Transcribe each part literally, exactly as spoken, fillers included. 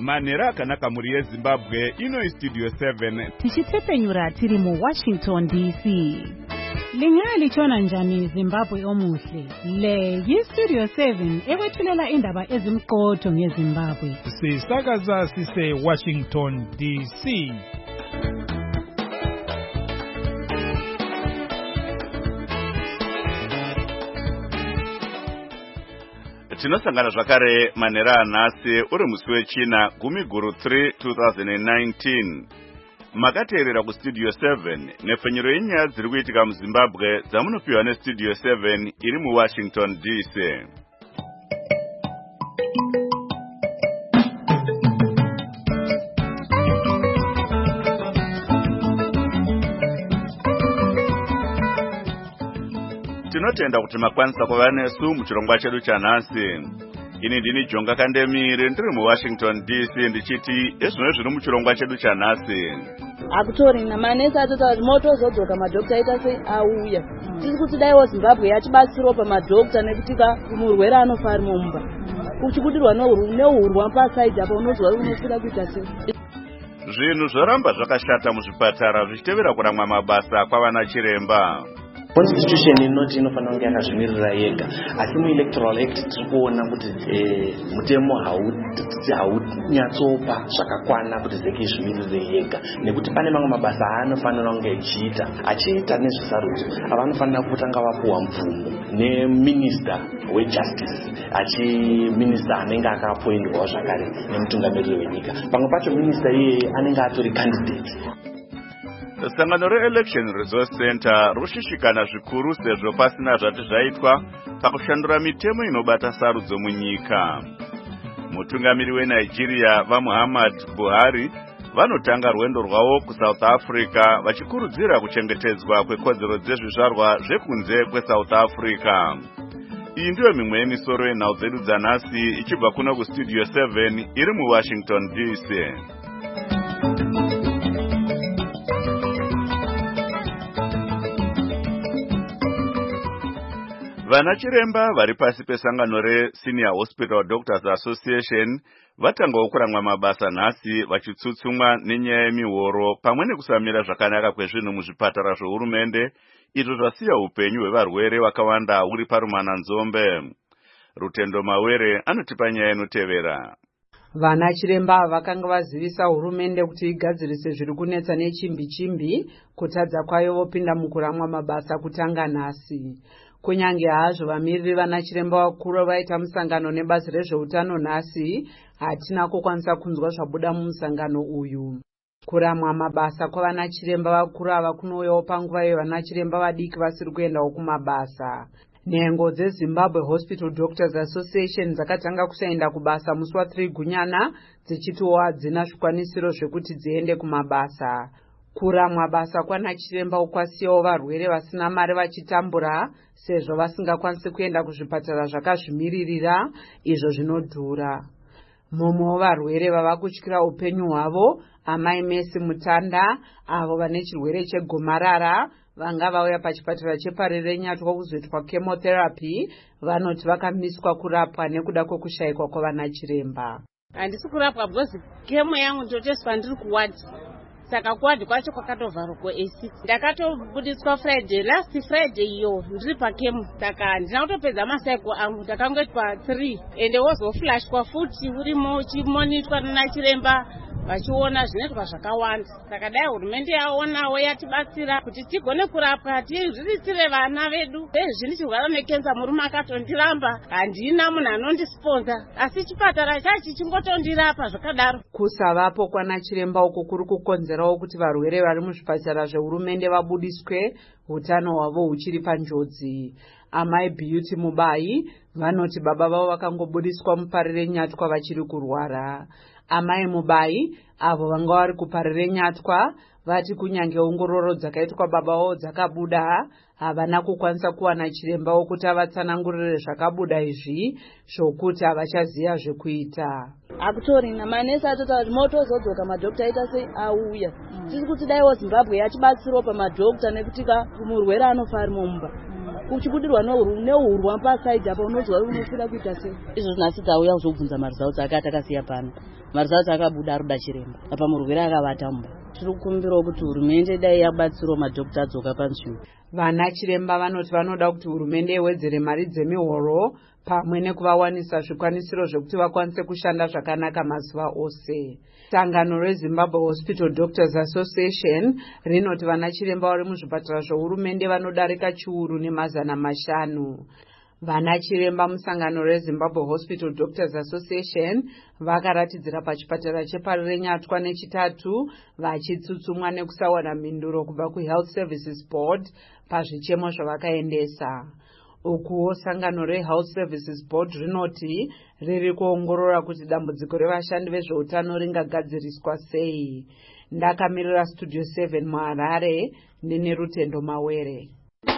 Manera akanaka muri yeZimbabwe ino Studio seven. Tichitepenyura tiri mu Washington D C. Lingali chona njani Zimbabwe omuhle. Le yi Studio seven ekwethulela indaba ezimqotho ngeZimbabwe. Sisakaza sise Washington D C. Tinosangana zvakare Manera anhasi uri musi wechina gumi guru three twenty nineteen. Makateerera ku Studio seven nepfenyero yenyaya dziri kuitika muZimbabwe dzamunopiwa neStudio seven iri mu Washington D C. Tinotenda kuti makwanisa kuva nesu muchirongwa chedu chanhasi. Ini ndini Jonga Kandemire ndiri mu Washington D C ndichiti ezvino zviri muchirongwa chedu chanhasi. Akutori na manesi atota moto zodzoka madokta aita sei auya. Tiri kuti daiwo Zimbabwe yachibatsiro pa madokta nekutika murwere anofa ari mumba. Uchikudirwa neurwa pasaidi apa unozwa unosira kuita sei. Zvinhu zvoramba zvakashata muzvipatara zvichitevera kuramwa mabasa kwavana chiremba. Constitution inoti inofanira kunge yakazvimirira yega, asi mu Electoral Act tirikuona kuti mutemo haunyatsopa zvakakwana kuti zeki izvimirire yega, nekuti pane mamwe mabasa anofanira kunge achiita achiita nezvesarudzo avanofanira kutanga vapuwa mvumo neminister wejustice achi minister anenge akaappointwa zvakare nemutungamiriri wenyika. Pamwe pacho minister iye anenge atori candidate. Sangano re-Election Resource Center rushishikana zvikuru sezvo pasina zvati zvaitwa pakushandura mitemo inobata sarudzo munyika. Mutungamiri weNigeria vaMuhammad Buhari vanotanga rwendo rwavo kuSouth Africa vachikurudzira kuchengetedzwa kwekodzero dzezvizvarwa zvekunze kweSouth Africa. Iyi ndiyo mimwe yemisoro yenhau dzedu dzanhasi ichibva kuno kuStudio seven iri mu Washington D C. Vana chiremba vari pasi pesangano reSenior Hospital Doctors Association vatangawo kuramwa mabasa nhasi vachitsutsumwa nenyaya yemihoro pamwe nekusamira zvakanaka kwezvinhu muzvipatara zvehurumende, izvo zvasiya upenyu hwevarwere vakawanda huri parumananzombe. Rutendo Mawere anotipa nyaya inotevera. Vana chiremba vakanga vazivisa hurumende kuti igadzirise zviri kunetsa nechimbi chimbi kutadza kwayo vopinda mukuramwa mabasa kutanga nhasi. Kunyange hazvo vamiriri vana chiremba vakuru vaita musangano nebazi rezveutano nhasi, hatina kukwanisa kunzwa zvabuda mumusangano uyu. Kuramwa mabasa kwavana chiremba vakuru ava kunouyawo panguva yevana chiremba vadiki vasiri kuendawo kumabasa. Nhengo dzeZimbabwe Hospital Doctors Association dzakatanga kusaenda kubasa musi wa3 Gunyana dzichitiwo hadzina zvikwanisiro zvekuti dziende kumabasa. Kuramwa basa kwana chiremba ukwasiyawo varwere vasina mari vachitambura sezvo vasingakwanisi kuenda kuzvipatara zvakazvimiririra izvo zvinodhura. Mumwe varwere vava kutyira upenyu hwavo amai Messi Mutanda avo vane chirwere chegomarara vanga vauya pachipatara cheParerenyatwa kuzoitwa chemotherapy vanoti vakamiswa kurapwa nekuda kwekushayikwa kwavana chiremba. Handisi kurapwa because kemo yangu ndoteswa ndiri kuwadi. Saka kuwadi kwacho kwakatovharwa kuA six. Ndakatobudiswa Friday, last Friday iyo ndiri pakemo. Saka ndina kutopedza masaiko angu ndakangoitwa three ende wozoflashwa futi urimo uchimonitwa nachiremba vachiona zvinoitwa zvakawanda. Saka dai hurumende yaonawo yatibatsira kuti tigone kurapwa tizviritsire vana vedu. Zvini chirwara nekenza murume akatondiramba, handina munhu anondisponza, asi chipatara chachi chingotondirapa zvakadaro. Kusavapo kwana chiremba uko kuri kukonzerawo kuti varwere vari muzvipatara zvehurumende vabudiswe, hutano hwavo huchiri panjodzi. Amai Beauty Mubai vanoti baba vavo vakangobudiswa muParerenyatwa vachiri kurwara. Amai Mubai avo vanga vari kuParerenyatwa vati kunyange ongororo dzakaitwa baba vavo dzakabuda, havana kukwanisa kuwana chiremba wokuti avatsanangurire zvakabuda izvi zvokuti havachaziva zvekuita. Akutori na manesi atota moto zodzoka madokta aita sei auya. Tiri kuti daiwo Zimbabwe yachibatsiro pa madokta nekutika murwere anofa ari mumba. uchibudirwa neurwa pasaidhi apa unozwa unofira kuita sei. Izvo nhasi tauya kuzobvunza marizauti akati akasiya pano. Marizauti akabuda aruda chiremba apa murwere akavata mumba. Tiri kukumbirawo kuti hurumende dai yabatsirawo madhokita adzoka panzvimbo. Vana chiremba vanoti vanoda kuti hurumende iwedzere mari dzemihoro pamwe nekuvawanisa zvikwanisiro zvokuti vakwanise kushanda zvakanaka mazuva ose. Sangano reZimbabwe Hospital Doctors Association rinoti vana chiremba vari muzvipatara zvohurumende vanodarika chiuru nemazana mashanu. Vana chiremba musangano reZimbabwe Hospital Doctors Association vakaratidzira pachipatara cheParirenyatwa nechitatu vachitsutsumwa nekusawana mhinduro kubva kuHealth Services Board pazvichemo zvavakaendesa. Ukuwo sangano reHealth Services Board rinoti riri kuongorora kuti dambudziko revashandi vezveutano ringagadziriswa sei. Ndakamirira Studio seven muHarare ndine Rutendo Mawere.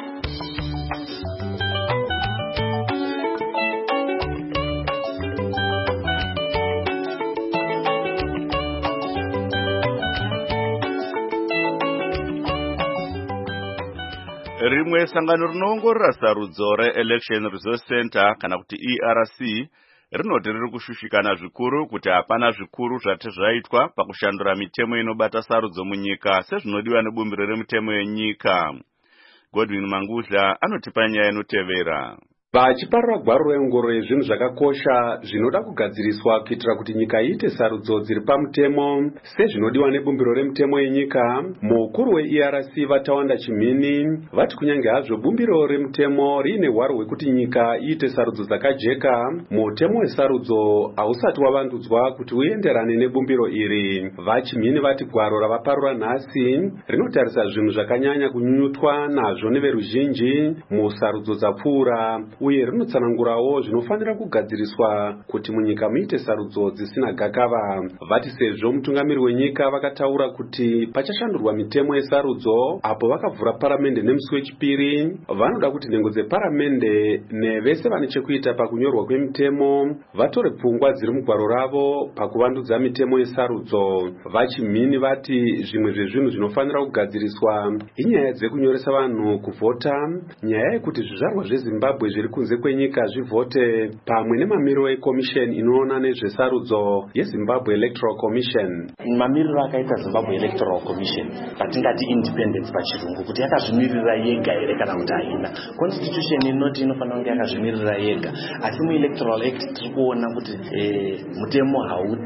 Rimwe sangano rinoongorora sarudzo reElection Resource Center kana kuti E R C rinoti riri kushushikana zvikuru kuti hapana zvikuru zvati zvaitwa pakushandura mitemo inobata sarudzo munyika sezvinodiwa nebumbiro remitemo yenyika. Godwin Mangudla anotipa nyaya inotevera. Vachiparira gwaro reongororo yezvinhu zvakakosha zvinoda kugadziriswa kuitira kuti nyika iite sarudzo dziri pamutemo sezvinodiwa nebumbiro remitemo yenyika, mukuru we-E R C Vatawanda Chimhini vati kunyange hazvo bumbiro remitemo riine hwaro hwekuti nyika iite sarudzo dzakajeka, mutemo wesarudzo hausati wavandudzwa kuti uenderane nebumbiro iri. VaChimhini vati gwaro ravaparura nhasi rinotarisa zvinhu zvakanyanya kunyunyutwa nazvo neveruzhinji musarudzo dzapfuura, uye rinotsanangurawo zvinofanira kugadziriswa kuti munyika muite sarudzo dzisina gakava. Vati sezvo mutungamiri wenyika vakataura kuti pachashandurwa mitemo yesarudzo apo vakavhura paramende nemusi wechipiri, vanoda kuti nhengo dzeparamende nevese vane chekuita pakunyorwa kwemitemo vatore pfungwa dziri mugwaro ravo pakuvandudza mitemo yesarudzo. VaChimhini vati zvimwe zvezvinhu zvinofanira kugadziriswa inyaya dzekunyoresa vanhu kuvhota, nyaya yekuti zvizvarwa zveZimbabwe zviri kunze kwenyika zvivhote, pamwe nemamiriro ekomisheni inoona nezvesarudzo yeZimbabwe Electoral Commission. Mamiriro akaita Zimbabwe Electoral Commission patingati independence pachirungu kuti yakazvimirira yega ere kana kuti haina. Constitution inoti inofanira kunge yakazvimirira yega, asi muElectoral Act tiri kuona kuti eh, mutemo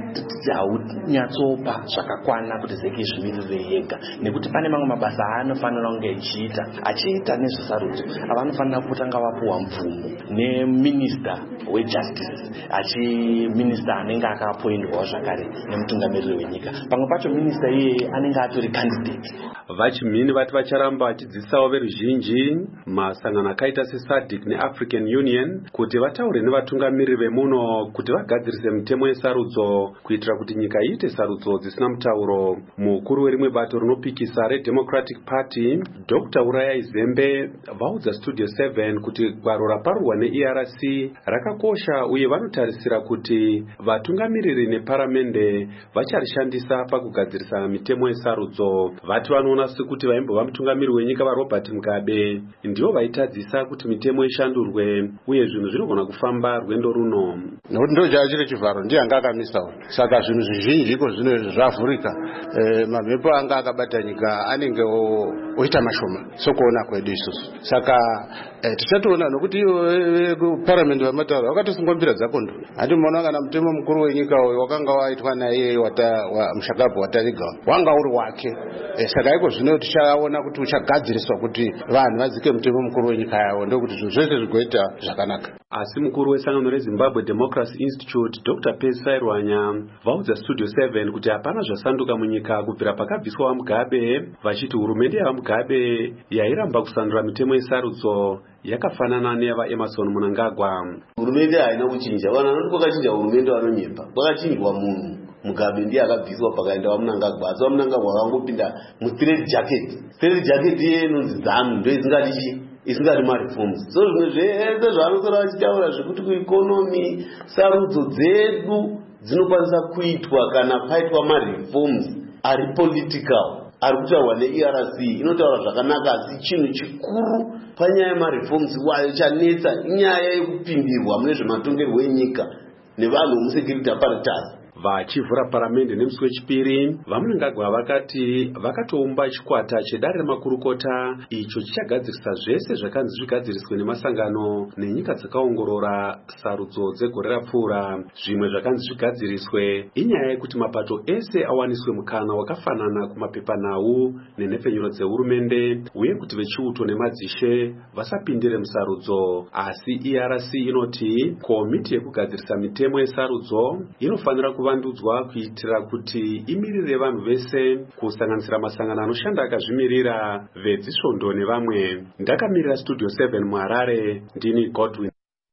haunyatsopa zvakakwana kuti zeki izvimirire yega, nekuti pane mamwe mabasa anofanira kunge achiita achiita nezvesarudzo avanofanira kutanga vapuwa mvumo neminister wejustice achi minister anenge akapoindwawo zvakare nemutungamiriri wenyika, pamwe pacho minister iye anenge atori candidate. VaChimhini vati vacharamba vachidzisawo veruzhinji masangano akaita seSADC neAfrican Union kuti vataure nevatungamiriri vemuno kuti vagadzirise mitemo yesarudzo kuitira kuti nyika iite sarudzo dzisina mutauro. Mukuru werimwe bato rinopikisa reDemocratic Party Doctor Uraya Izembe vaudza Studio seven kuti gwaro raparurwa ne-E R C rakakosha uye vanotarisira kuti vatungamiriri neparamende vacharishandisa pakugadzirisa mitemo yesarudzo. Vati vanoona sekuti vaimbova mutungamiriri wenyika vaRobert Mugabe ndivo vaitadzisa kuti mitemo ishandurwe uye zvinhu zvinogona kufamba rwendo runo. Nokuti ndo chava chiri chivharo ndiye anga akamisawo, saka zvinhu zvizhinji iko zvino zvavhurika, e, mamhepo anga akabata nyika anenge oita mashoma sokuona kwedu isusu. Saka e, tichatoona nokuti iwo parliament vamataura vakatosungombira dzakondo. Handi mona kana mutemo mukuru wenyika wakanga waitwa naye wata wa Mshakabu Watariga wanga uri wake. E, saka iko zvino tichaona kuti uchagadziriswa kuti vanhu vadzike mutemo mukuru wenyika yawo ndokuti zvinhu zvese zvigoita zvakanaka. Asi mukuru wesangano reZimbabwe Democracy Institute Doctor Percy Sairwanya vaudza Studio seven kuti hapana zvasanduka munyika kubvira pakabviswa vaMugabe, vachiti hurumende yavaMugabe yairamba kusandura mitemo yesarudzo yakafanana neyava Emerson Mnangagwa. Hurumende haina kuchinja, vanhu vanoti kwakachinja hurumende vanonyepa, kwakachinjwa munhu. Mugabe ndiye akabviswa pakaenda vaMnangagwa, asi vaMnangagwa vakangopinda mustraight jacket. Straight jacket iye inonzi ZANU ndo isingati isingati mareforms. So zvimwe zvese zvaanosara vachitaura zvekuti kuikonomi sarudzo dzedu dzinokwanisa kuitwa kana paitwa mareforms ari political, ari kutaurwa ne-E R C inotaura zvakanaka, asi chinhu chikuru panyaya yemareforms wayo chanetsa inyaya yekupindirwa mune zvematongerwo enyika nevanhu vomusecurity apparatus. Vachivhura paramende nemusi wechipiri, vamunangagwa vakati vakatoumba chikwata chedare remakurukota icho chichagadzirisa zvese zvakanzi zvigadziriswe nemasangano nenyika dzakaongorora sarudzo dzegore rapfuura. Zvimwe zvakanzi zvigadziriswe inyaya yekuti mapato ese awaniswe mukana wakafanana kumapepanhau nenhepfenyuro dzehurumende, uye kuti vechiuto nemadzishe vasapindire musarudzo. Asi E R C inoti komiti yekugadzirisa mitemo yesarudzo inofanira kuva vandudzwa kuitira kuti imirire vanhu vese, kusanganisira masangano anoshanda akazvimirira, vedzisvondo nevamwe. Ndakamirira Studio seven muHarare, ndini Godwin.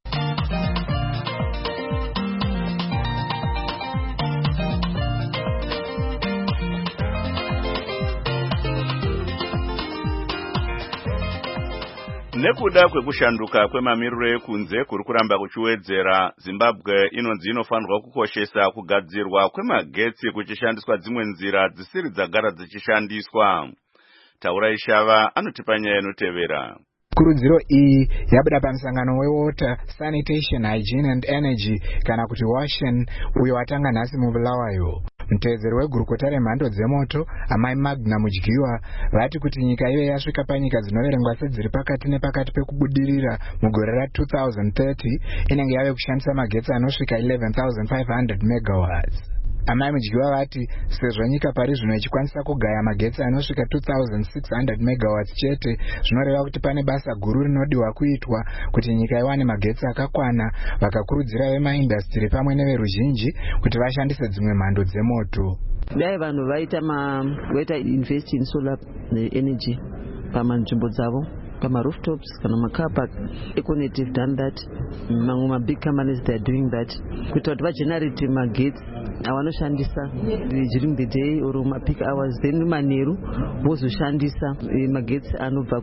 Nekuda kwekushanduka kwemamiriro ekunze kuri kuramba kuchiwedzera, Zimbabwe inonzi inofanirwa kukoshesa kugadzirwa kwemagetsi kuchishandiswa dzimwe nzira dzisiri dzagara dzichishandiswa. Taura Ishava anotipa nyaya inotevera. Kurudziro iyi yabuda pamusangano weWater, Sanitation, Hygiene and Energy kana kuti WASHEN uyo watanga nhasi muBulawayo. Mutedzeri wegurukota remhando dzemoto Amai Magna Mudyiwa vati kuti nyika ive yasvika panyika dzinoverengwa sedziri pakati nepakati pekubudirira mugore ra two thousand thirty inenge yave kushandisa magetsi anosvika eleven thousand five hundred megawatts. Amai Mudyiwa vati sezvo nyika pari zvino ichikwanisa kugaya magetsi anosvika two thousand six hundred megawatts chete, zvinoreva kuti pane basa guru rinodiwa kuitwa kuti nyika iwane magetsi akakwana. Vakakurudzira vemaindastri pamwe neveruzhinji kuti vashandise dzimwe mhando dzemoto. Dai vanhu vaita ma vaita invest in solar energy pamanzvimbo dzavo, pama rooftops kana macar park. Econet have done that, mamwe ma big companies they are doing that, kuita kuti vagenerate magetsi avanoshandisa during the day or ma peak hours, then manheru vozoshandisa magetsi anobva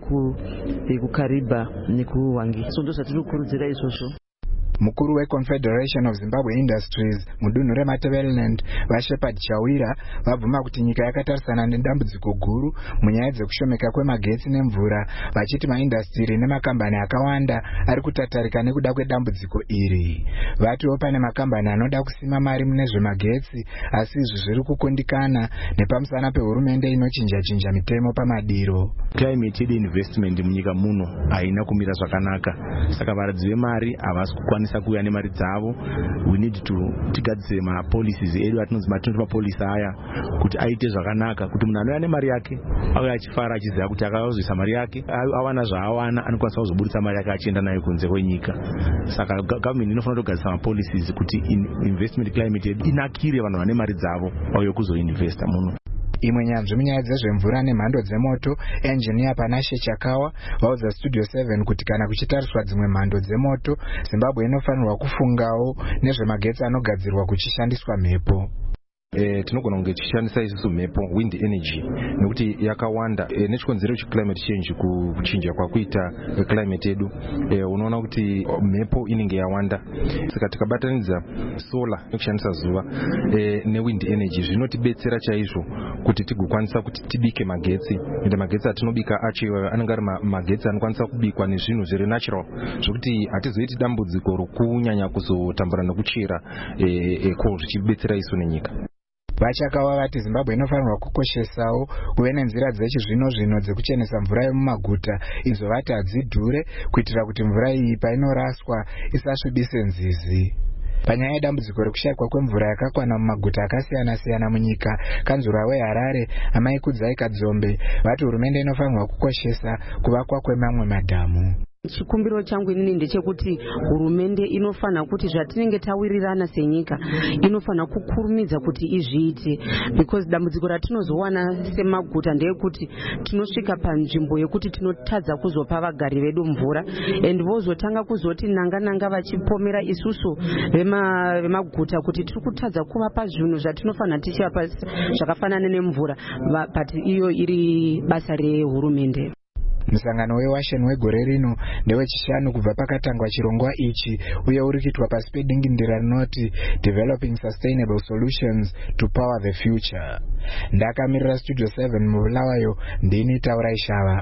kukariba nekuhwangi. So ndo zvatiri kukurudzira izvozvo. Mukuru weConfederation of Zimbabwe Industries mudunhu reMatabeleland vaShepard Chawira vabvuma kuti nyika yakatarisana nedambudziko guru munyaya dzekushomeka kwemagetsi nemvura, vachiti maindastri nemakambani akawanda ari kutatarika nekuda kwedambudziko iri. Vatiwo pane makambani anoda kusima mari mune zvemagetsi, asi izvi zviri kukundikana nepamusana pehurumende inochinja-chinja mitemo pamadiro. Climate aid investment munyika muno haina kumira zvakanaka, saka varadzi vemari havasi kukwanisa kuya nemari dzavo. We need to tigadzire ma policies edu atinonzi matonto mapolisi aya kuti aite zvakanaka, kuti munhu anouya nemari yake auya achifara achiziva kuti akazoisa mari yake awana zvaawana anokwanisa kuzobudisa mari yake achienda nayo kunze kwenyika. Saka government inofanira kugadzisa ma policies kuti investment climate edu inakire vanhu vane mari dzavo auye kuzoinvesta muno. Imwe nyanzvi munyaya dzezvemvura nemhando dzemoto, engineer Panashe Chakawa vaudza Studio seven kuti kana kuchitariswa dzimwe mhando dzemoto, Zimbabwe inofanirwa kufungawo nezvemagetsi anogadzirwa kuchishandiswa mhepo. Eh, tinogona kunge tichishandisa isusu mhepo, wind energy, nekuti yakawanda. Eh, nechikonzero checlimate change, kuchinja kwakuita climate edu, eh, unoona kuti mhepo inenge yawanda. Saka tikabatanidza solar nekushandisa zuva eh, newind energy zvinotibetsera chaizvo kuti tigokwanisa kuti tibike magetsi. Ende magetsi atinobika acho anenge ari magetsi anokwanisa kubikwa nezvinhu zviri natural, zvokuti hatizoiti dambudziko rokunyanya kuzotambura nekuchera eh, eh, ko zvichibetsera isu nenyika. Vachakawa vati Zimbabwe inofanirwa kukoshesawo kuve nenzira dzechizvino zvino dzekuchenesa mvura yemumaguta, idzo vati hadzidhure, kuitira kuti mvura iyi painoraswa isasvibise nzizi. Panyaya yedambudziko rekushayikwa kwemvura yakakwana mumaguta akasiyana-siyana munyika, kanzura weHarare Amai Kudzai Kadzombe vati hurumende inofanirwa kukoshesa kuvakwa kwemamwe madhamu. Chikumbiro changu inini ndechekuti hurumende inofana kuti zvatinenge tawirirana senyika inofana kukurumidza kuti izviite, because dambudziko ratinozowana semaguta ndeyekuti tinosvika panzvimbo yekuti tinotadza kuzopa vagari vedu mvura, and vozotanga kuzoti nanga nanga vachipomera isusu vema vemaguta kuti tiri kutadza kuvapa zvinhu zvatinofana tichivapa zvakafanana nemvura, but iyo iri basa rehurumende. Musangano weWashington wegore rino ndewechishanu kubva pakatangwa chirongwa ichi uye uri kuitwa pasi pedingindira rinoti Developing Sustainable Solutions to Power the Future. Ndakamirira Studio seven mubulawayo ndini Taurai Shava.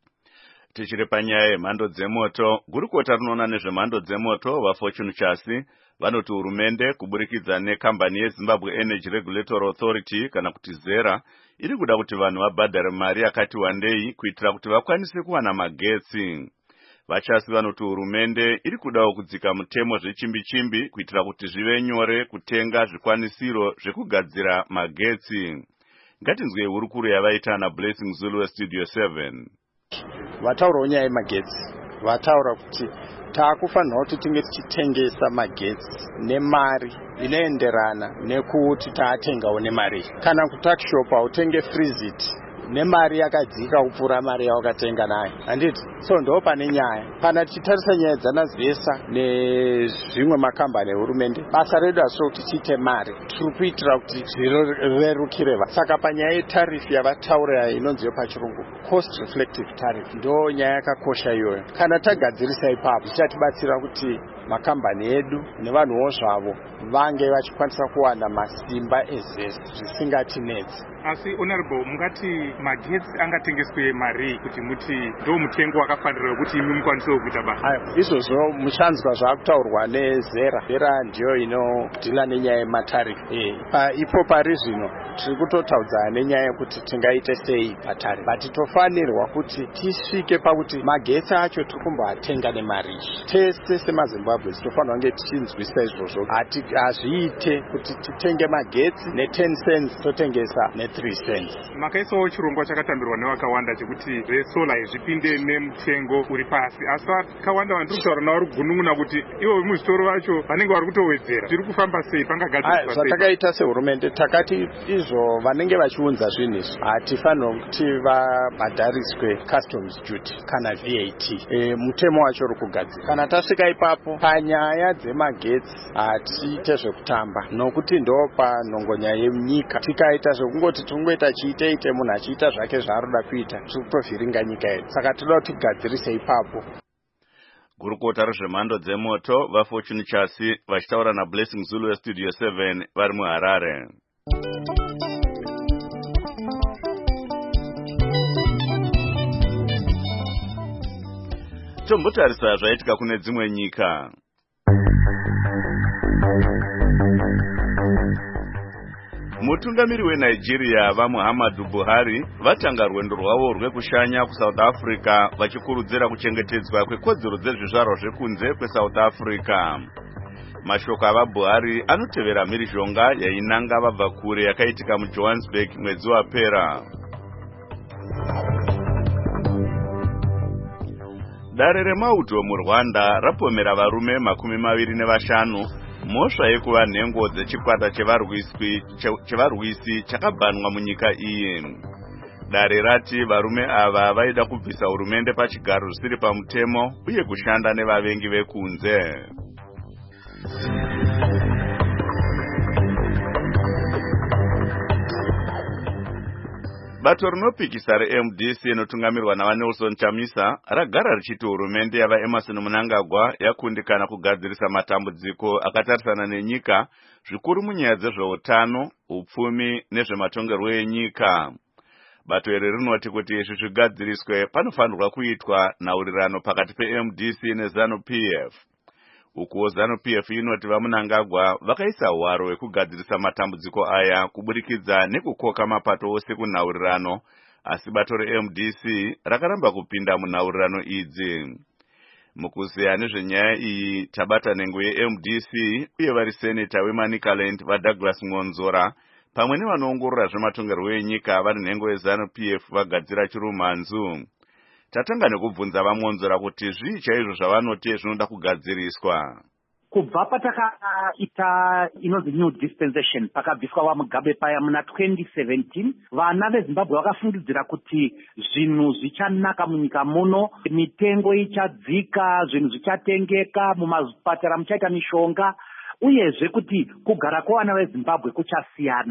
Tichiri panyaya yemhando dzemoto, gurukota rinoona nezvemhando dzemoto vaFortune Chasi vanoti hurumende kuburikidza nekambani yeZimbabwe Energy Regulatory Authority kana kuti ZERA iri kuda kuti vanhu vabhadhare mari yakati wandei kuitira kuti vakwanise kuwana magetsi. Vachasi vanoti hurumende iri kudawo kudzika mutemo zvechimbi-chimbi kuitira kuti zvive nyore kutenga zvikwanisiro zvekugadzira magetsi. Ngatinzwe hurukuru yavaita naBlessing Zulu weStudio seven. Vataura nyaya yemagetsi vataura kuti taakufanira kuti tinge tichitengesa magetsi nemari inoenderana nekuti taatengawo nemari. Kana kutakishopu hautenge friziti nemari yakadzika kupfuura mari yawakatenga nayo, handiti? So ndo pane nyaya. Kana tichitarisa nyaya dzanazvesa nezvimwe makambani ehurumende, basa redu hasiro kuti tiite mari, tiri kuitira kuti zvirerukire vanhu. Saka panyaya yetarifu yavataura inonzi pachirungu cost reflective tariff ndo nyaya yakakosha iyoyo. Kana tagadzirisa ipapo zvichatibatsira kuti makambani edu nevanhuwo zvavo vange vachikwanisa kuwana masimba ezesi zvisingatinetsi. Asi honorable, mungati magetsi angatengeswe mari kuti muti ndo mutengo wakafanira wekuti imi mukwanise kuita basa? Izvozvo muchanzwa zvakutaurwa neZERA. ZERA ndiyo inodhila nenyaya yematarifu. Ipo pari zvino tiri kutotaudzana nenyaya yekuti tingaite sei patarifu. But tofanirwa kuti tisvike pakuti magetsi acho tiri kumboatenga nemari. Tese semaZimbabwe tofanirwa kunge tichinzwisa izvozvo. Hazviite kuti titenge magetsi ne10 cents totengesa ne three cents. Makaisawo chirongwa chakatambirwa nevakawanda chekuti zvesola zvipinde nemutengo uri pasi. Asi vakawanda vandiri kutaura navo vari kugunun'una kuti ivo vemuzvitoro vacho vanenge vari kutowedzera. Zviri kufamba sei? Pangagadziriswa sei? Zvatakaita sehurumende takati izvo vanenge vachiunza zvinhu izvi hatifanira kuti vabhadhariswe customs duty kana V A T. E, mutemo wacho uri kugadzira. Kana tasvika ipapo panyaya dzemagetsi hatiite zvekutamba nokuti ndo panhongonya yenyika. Tikaita zvekungoti tungoita chiite ite munhu achiita zvake zvaaroda kuita tiri kutovhiringa nyika yedu. Saka toda kuti tigadzirise ipapo. Gurukota rezvemhando dzemoto vaFortune Chasi vachitaura naBlessing Zulu weStudio seven vari muHarare. Tombotarisa zvaitika kune dzimwe nyika. Mutungamiri weNigeria vaMuhammadu Buhari vatanga rwendo rwavo rwekushanya kuSouth Africa vachikurudzira kuchengetedzwa kwekodzero dzezvizvarwa zvekunze kweSouth Africa. Mashoko avaBuhari anotevera mhirizhonga yainanga vabva kure yakaitika muJohannesburg mwedzi wapera. Dare remauto muRwanda rapomera varume makumi maviri nevashanu mhosva yekuva nhengo dzechikwata chevarwisi chakabhanwa munyika iyi. Dare rati varume ava vaida kubvisa hurumende pachigaro zvisiri pamutemo uye kushanda nevavengi vekunze. Bato rinopikisa reM D C inotungamirwa navaNelson Chamisa ragara richiti hurumende yavaEmerson Mnangagwa yakundikana kugadzirisa matambudziko akatarisana nenyika zvikuru munyaya dzezveutano, upfumi nezvematongerwo enyika. Bato iri rinoti kuti izvi zvigadziriswe panofanirwa kuitwa nhaurirano pakati peM D C neZANU P F. Ukuwo ZANU P F inoti vaMnangagwa vakaisa hwaro hwekugadzirisa matambudziko aya kuburikidza nekukoka mapato ose kunhaurirano, asi bato reM D C rakaramba kupinda munhaurirano idzi. Mukuzeya nezvenyaya iyi tabata nhengo yeM D C uye vari seneta weManicaland vaDouglas Ngonzora pamwe nevanoongorora zvematongerwo enyika vari nhengo yeZANU P F vagadzira chirumhanzu. Tatanga nekubvunza vaMonzora kuti zvii chaizvo zvavanoti zvinoda kugadziriswa. Kubva patakaita inonzi new dispensation pakabviswa vaMugabe paya muna twenty seventeen, vana veZimbabwe vakafungidzira kuti zvinhu zvichanaka munyika muno, mitengo ichadzika, zvinhu zvichatengeka, mumazvipatara muchaita mishonga, uyezve kuti kugara kwevana veZimbabwe kuchasiyana.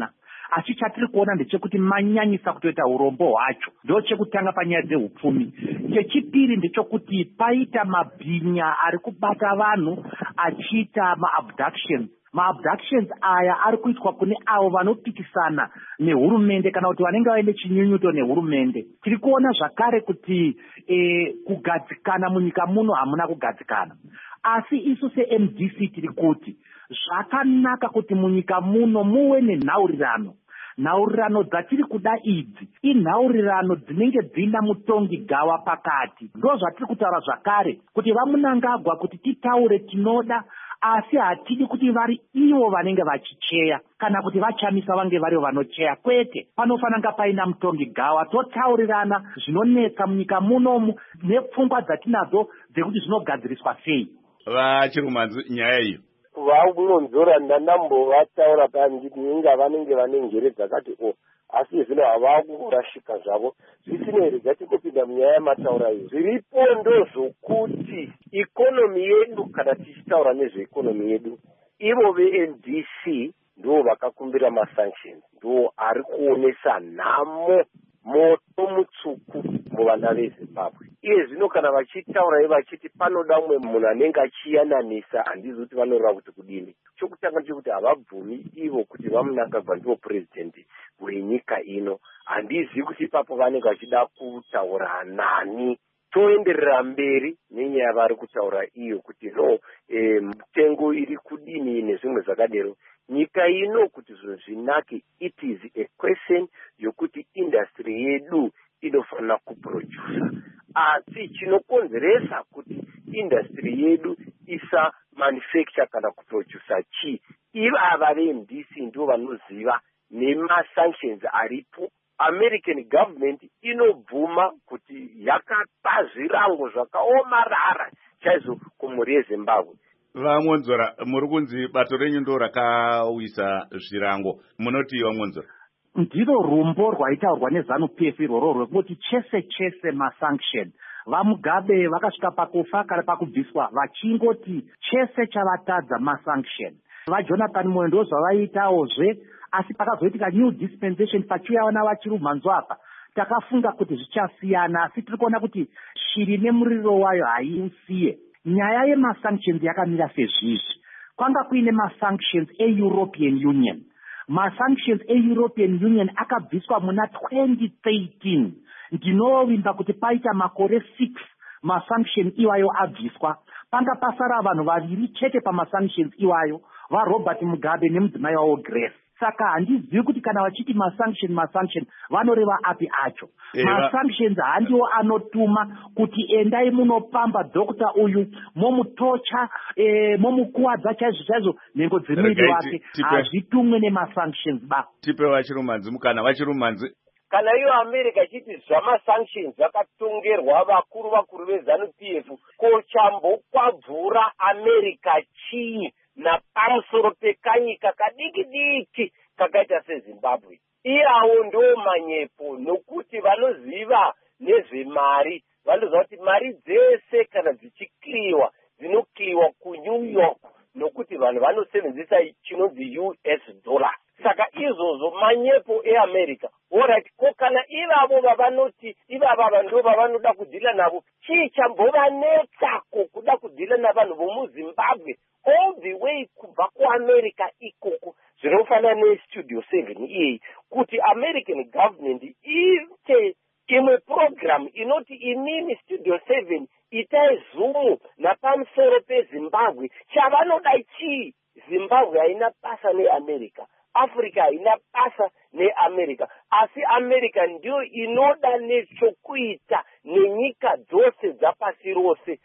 asi chatiri kuona ndechekuti manyanyisa kutoita urombo hwacho ndo chekutanga panyaya dzehupfumi. Chechipiri ndechekuti paita mabhinya ari kubata vanhu achiita maabductions. Maabductions aya ari kuitwa kune avo vanopikisana nehurumende kana kuti vanenge vaine chinyunyuto nehurumende. Tiri kuona zvakare kuti e, kugadzikana munyika muno hamuna kugadzikana, asi isu se-M D C tiri kuti zvakanaka kuti munyika muno muwe nenhaurirano. Nhaurirano dzatiri kuda idzi inhaurirano dzinenge dzina mutongi gawa pakati. Ndo zvatiri kutaura zvakare kuti vamunangagwa kuti titaure tinoda, asi hatidi kuti vari ivo vanenge vachicheya kana kuti vachamisa vange vari vanocheya. Kwete, panofananga paina mutongi gawa totaurirana zvinonetsa munyika munomu nepfungwa dzatinadzo dzekuti zvinogadziriswa sei. Vachirumanzi nyaya iyo vaunonzora ndandambovataura panditi inga vanenge vane njere dzakati o asi zvino havakurashika zvavo zvisinei gatikopinda munyaya yamataura iyo. Zviripo ndozvokuti ikonomi yedu, kana tichitaura nezveikonomi yedu, ivo ve-M D C ndo vakakumbira masanctions, ndo ari kuonesa nhamo moto mutsvuku muvana veZimbabwe. Iye zvino kana vachitaura vachiti panoda umwe munhu anenge achiyananisa, handizi kuti vanoreva kuti kudini. Chokutanga chekuti havabvumi ivo kuti vamunangagwa ndivo purezidhendi wenyika ino. Handizi kuti ipapo vanenge vachida kutaura nani. Toenderera mberi nenyaya vari kutaura iyo kuti no e, mitengo iri kudini nezvimwe zvakadero. Nyika ino kuti zvinhu zvinake, it is a question yokuti industry yedu inofanira kuproducer. Asi chinokonzeresa kuti industry yedu isa manufacture kana kuproducer chi, ivava ve-M D C ndo vanoziva nemasanctions aripo. American government inobvuma kuti yakapa zvirango zvakaomarara chaizvo kumhuri yeZimbabwe. Vamonzora, muri kunzi bato renyu ndo rakawisa zvirango, munoti Vamonzora? Ndiro rumbo rwaitaurwa neZANU-P F irworo rwekuti chese chese masanction. VaMugabe vakasvika pakufa kana pakubviswa vachingoti chese chavatadza masanction. VaJonathan Moyo ndo zvavaitaozve, asi pakazoitika new dispensation pachiuyawana vachirumanzo apa takafunga kuti zvichasiyana, asi tiri kuona kuti shiri nemuriro wayo haiusiye. Nyaya yemasanctions yakamira sezvizvi. Kwanga kuine masanctions e-European Union. Masanctions e-European Union akabviswa muna twenty thirteen. Ndinovimba kuti paita makore six masanction iwayo abviswa. Panga pasara vanhu vaviri chete pamasanctions iwayo, vaRobert Mugabe nemudzimai wavo Grace. Saka handizivi kuti kana vachiti masanction masanction vanoreva api acho. Masanctions handiwo anotuma kuti endai munopamba dokta uyu momutocha e, momukuwadza chaizvo chaizvo nhengo dzemiri wake. Hazvitumwe nemasanctions ba. Tipe vachirumanzi mukana vachirumanzi. Kana iyo America chiti zvamasanctions zvakatongerwa vakuru vakuru veZANU-P F, kochambokwabvura America chii napamusoro pekanyika kadiki diki kakaita seZimbabwe. Iyawo ndo manyepo nokuti vanoziva nezvemari, vanoziva kuti mari dzese kana dzichikliwa dzinokliwa kuNew York nokuti vanhu vanosevenzesa chinonzi U S dollar. Saka izvozvo manyepo eAmerica. Alright, ko kana ivavo vavanoti ivava vanhu ndo vavanoda kudhila navo, chii chambovanetsako kuda kudhila navanhu vomuZimbabwe all the way kubva kuAmerica ikoko? Zvinofanana neStudio seven iyeyi kuti American government iite imwe program inoti inini Studio seven itai zoom napamusoro peZimbabwe. Chavanoda chii? Zimbabwe haina basa neAmerica, Africa haina basa neAmerica, asi America ndio inoda nechokuita nenyika dzose dzapasi rose.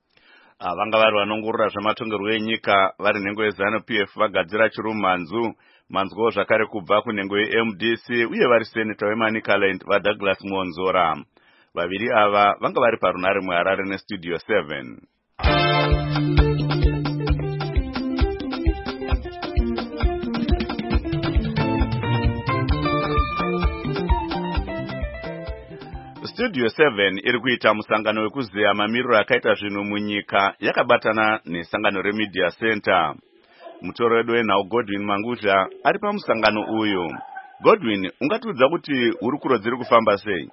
Vanga vari vanongurura zvematongerwo enyika vari nhengo yeZANU-P F vagadzira chirumanzu manzwawo zvakare kubva kunhengo ye-M D C uye vari seneta weManicaland vaDouglas Monzora. Vaviri ava vanga vari parunare muHarare neStudio seven. Studio seven iri kuita musangano wekuziya mamiriro akaita zvinhu munyika yakabatana nesangano reMedia Center. Mutoro wedu wenhau Godwin Mangudya ari pamusangano uyu. Godwin, ungatiudza kuti hurukuro dziri kufamba sei?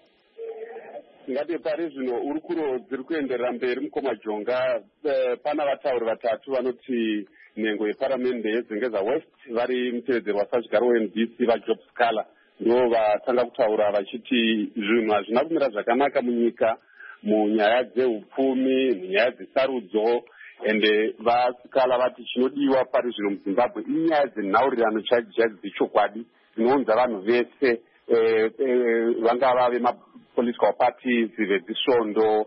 ngati pari zvino hurukuro dziri kuenderera mberi mukoma jonga. Eh, pana vatauri vatatu vanoti nhengo yeparamende yedzengeza west vari mutevedzeri wasazvigaro we N D C vajob scala ndo vatanga kutaura vachiti zvinhu hazvina kumira zvakanaka munyika munyaya dzeupfumi, munyaya dzesarudzo, ende vasikala vati chinodiwa pari zvino muzimbabwe inyaya dzenhaurirano chadzo chadzo dzechokwadi dzinounza vanhu vese, eh, eh, vangava vemapolitical parties, vezisvondo,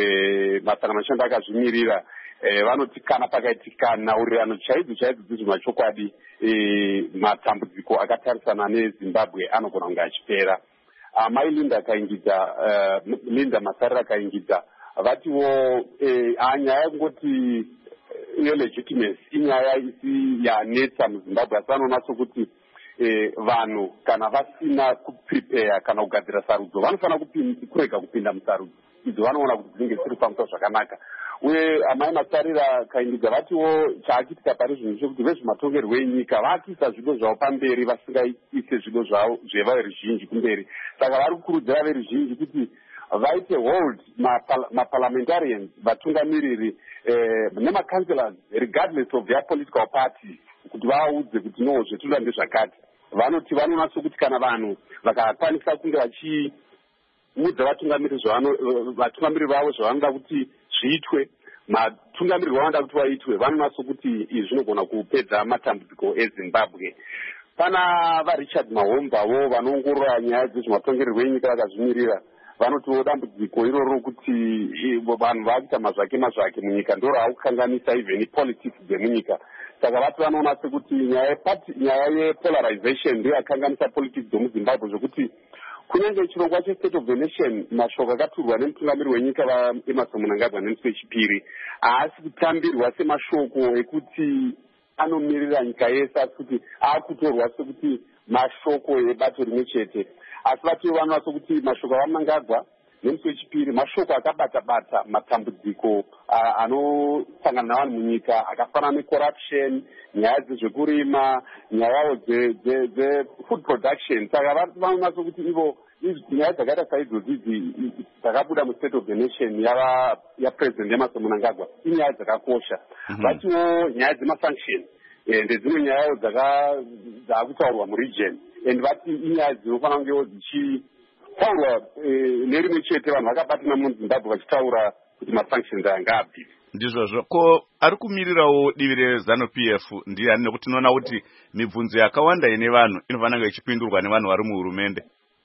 eh, masangano ashanda akazvimirira. Eh, vanoti kana pakaitika nhaurirano chaidzo chaidzo dzezvinhu chokwadi, eh, matambudziko akatarisana nezimbabwe anogona kunge achipera. Amai uh, Linda akaingidza, uh, Linda Masarira akaingidza vatiwo eh, anyaya kungoti iyo legitimacy inyaya isi yanetsa muzimbabwe, asi vanoona sokuti eh, vanhu kana vasina kuprepare kana kugadzira sarudzo vanofanira kurega kupinda musarudzo idzo vanoona kuti dzinenge dziri pamusoro zvakanaka. Uye amai Masarira akaingidza vatiwo chaakitika pari zvinhu chekuti vezvematongerwo enyika vakuisa zvido zvavo pamberi vasingaise zvido zvavo zveveruzhinji kumberi. Saka vari kukurudzira veruzhinji kuti vaite hold maparliamentarians, vatungamiriri eh, nemacancelors regardless of their political party, kuti vaudze kuti no zvetuda ndezvakati. Vanoti vanoona sokuti kana vanhu vakakwanisa kunge vachiudza vatungamiriri vatungamiriri vavo zvavanoda kuti zviitwe, matungamiriri vanoda kuti vaitwe, vanoona sokuti izvi zvinogona kupedza matambudziko eZimbabwe. Pana vaRichard Mahomvavo vanoongorora nyaya dzezvematongererwo enyika vakazvimirira, vanotiwo dambudziko iroro kuti vanhu vakuita mazvake mazvake munyika ndo raakukanganisa even politics dzemunyika. Saka vati vanoona sekuti nyaya yepolarization ndiyo yakanganisa politics dzomuzimbabwe, zvokuti kunyange chirongwa chestate of the nation mashoko akaturwa nemutungamiriri wenyika vaEmmerson Mnangagwa nemusi wechipiri haasi kutambirwa semashoko ekuti anomirira nyika yese, asi kuti aakutorwa sekuti mashoko ebato rimwe chete. Asi vatiwo vanoona sokuti mashoko avaMnangagwa nemusi wechipiri mashoko akabata-bata matambudziko anosangana navanhu munyika akafanana necorruption, nyaya dzezvekurima, nyayawo dzefood production. Saka vanoona sokuti ivo nyaya dzakaita saidzodzo idzi dzakabuda mustate of the nation yapresident Emmerson Mnangagwa inyaya dzakakosha. Vatiwo nyaya dzemasanction ndedzimwe nyayawo dzakutaurwa muregion, and vati inyaya dzinofanira kungewo dzichitaurwa nerimwe chete, vanhu vakabatana muzimbabwe vachitaura kuti masanctions aya ngaabvise. Ndizvozvo. Ko ari kumirirawo divi reZanu P F ndiani, nekuti tinoona kuti mibvunzo yakawanda ine vanhu inofanira kunge ichipindurwa nevanhu vari muhurumende?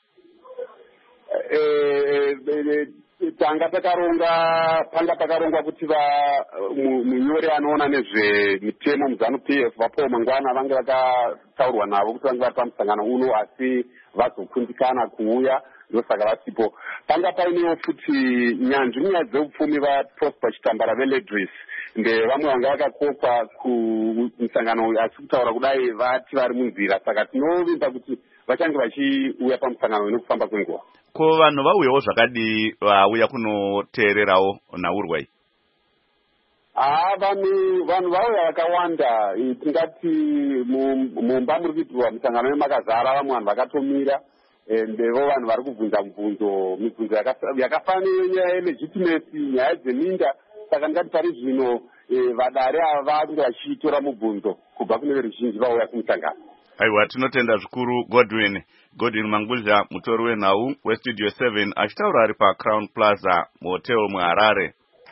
Tanga takaronga panga takarongwa kuti munyori anoona nezvemitemo muZanu P F vapowo mangwana vange vakataurwa navo kuti vange vari pamusangano uno, asi vazokundikana kuuya, ndosaka vasipo. Panga painewo futi nyanzvi nyaya dzeupfumi vaProsper Chitambara veLedris ndevamwe vanga vakakokwa kumusangano, asi kutaura kudai vati vari munzira, saka tinovimba kuti vachange vachiuya pamusangano nekufamba kwenguva. Ko vanhu vauyawo zvakadii vauya kunoteererawo nhaurwa iyi? Ah, vanhu vanhu vauya vakawanda. Tingati mumba muri kuitirwa musangano wemakazara vamwe vanhu vakatomira, ndevo vanhu vari kubvunza mubvunzo, mibvunzo yakafanana nenyaya yelegitimacy, nyaya dzeminda. Saka ndingati pari zvino vadare ava vange vachitora mubvunzo kubva kune veruzhinji vauya kumusangano. Aiwa, tinotenda zvikuru Godwin. Godwin Mangudya, mutori wenhau westudio seven, achitaura ari paCrown Plaza muhotel muHarare.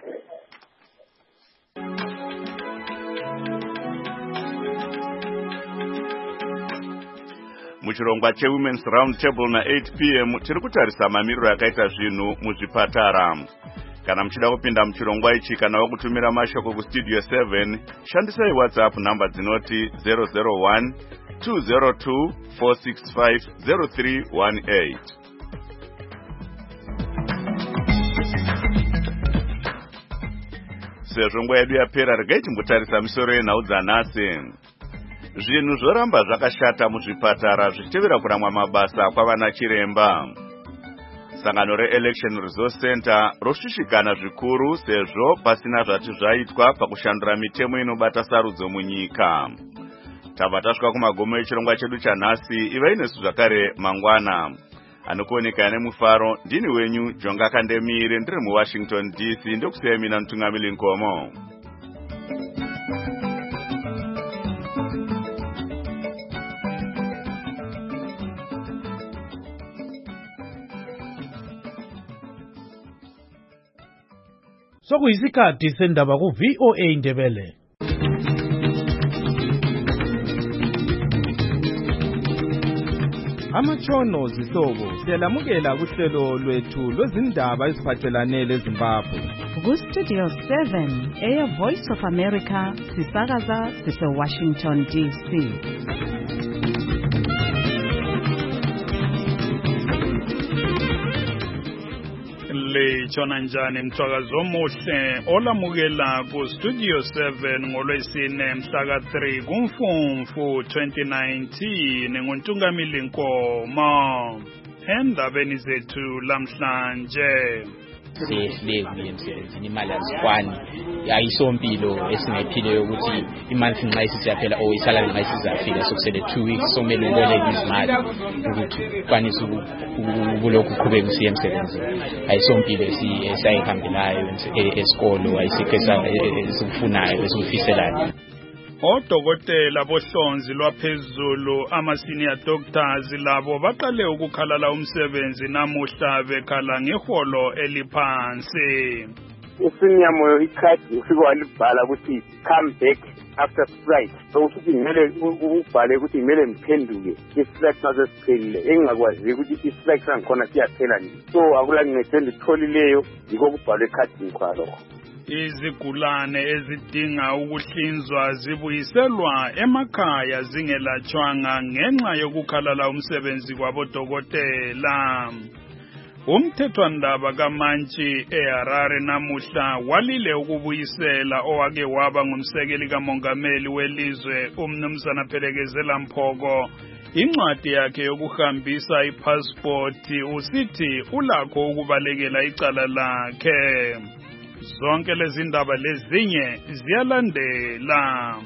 Muchirongwa cheWomen's Round Table na eight p m tiri kutarisa mamiriro akaita zvinhu muzvipatara. Kana muchida kupinda muchirongwa ichi kana wakutumira mashoko kustudio seven, shandisai WhatsApp namba dzinoti zero zero one two zero two four six five zero three one eight. Sezvo nguva yedu yapera, regai timbotarisa misoro yenhau dzanhasi. Zvinhu zvoramba zvakashata muzvipatara zvichitevera kuramwa mabasa kwavana chiremba. Sangano reElection Resource Center roshushikana zvikuru sezvo pasina zvati zvaitwa pakushandura mitemo inobata sarudzo munyika. tabva tasvika kumagomo echirongwa chedu chanhasi. Ivai nesu zvakare mangwana. Anokuoneka nemufaro ndini wenyu Jonga Kandemire ndiri muWashington D C ndokusiyai mina Mutungamiri Nkomo. Sokuyisikhathi sendaba ku V O A Ndebele. Amatshono zihlobo siyalamukela kuhlelo lwethu lwezindaba eziphathelane leZimbabwe. Ku Studio seven, Air Voice of America, sisakaza sise Washington D C. Litshona njani mthwakazi omuhle olamukela ku Studio seven ngolwesine mhla ka three kuMfumfu twenty nineteen nguNtungamili Nkomo. Endabeni zethu lamhlanje sesibekile emsebenzini imali azikwani ayisompilo esingayiphileyo ukuthi imali nxa isiyaphela o isalary nxa isizafika sokusele two weeks somele uboleke izimali ukuthi ukwanise ukulokhu uqhubeka usiya emsebenzini ayisompilo esayihambelayo esikolo ayisikho esikufunayo esikufiselayo. Odokotela bohlonzi lwaphezulu ama-senior doctors labo baqale ukukhalala umsebenzi namuhla bekhala ngeholo eliphansi. Usenior moyo ikhadi ufike walibhala ukuthi come back after strike. So usuthi ngimele ubhale ukuthi ngimele ngiphenduke istrike nazo siphelile engingakwazi ukuthi istrike sangikhona siyaphela nje. So akula ngicela itholileyo yiko kubhalwe ekhadini kwalo. Izigulane ezidinga ukuhlinzwa zibuyiselwa emakhaya zingelatshwanga ngenxa yokukhalala umsebenzi kwabodokotela. Umthethwandaba kaMantshi eHarare namuhla walile ukubuyisela owake waba ngumsekeli kamongameli welizwe umnumzana Phelekezela Mphoko incwadi yakhe yokuhambisa ipassport. Usithi ulakho ukubalekela icala lakhe. Zonke lezi ndaba lezinye ziyalandela.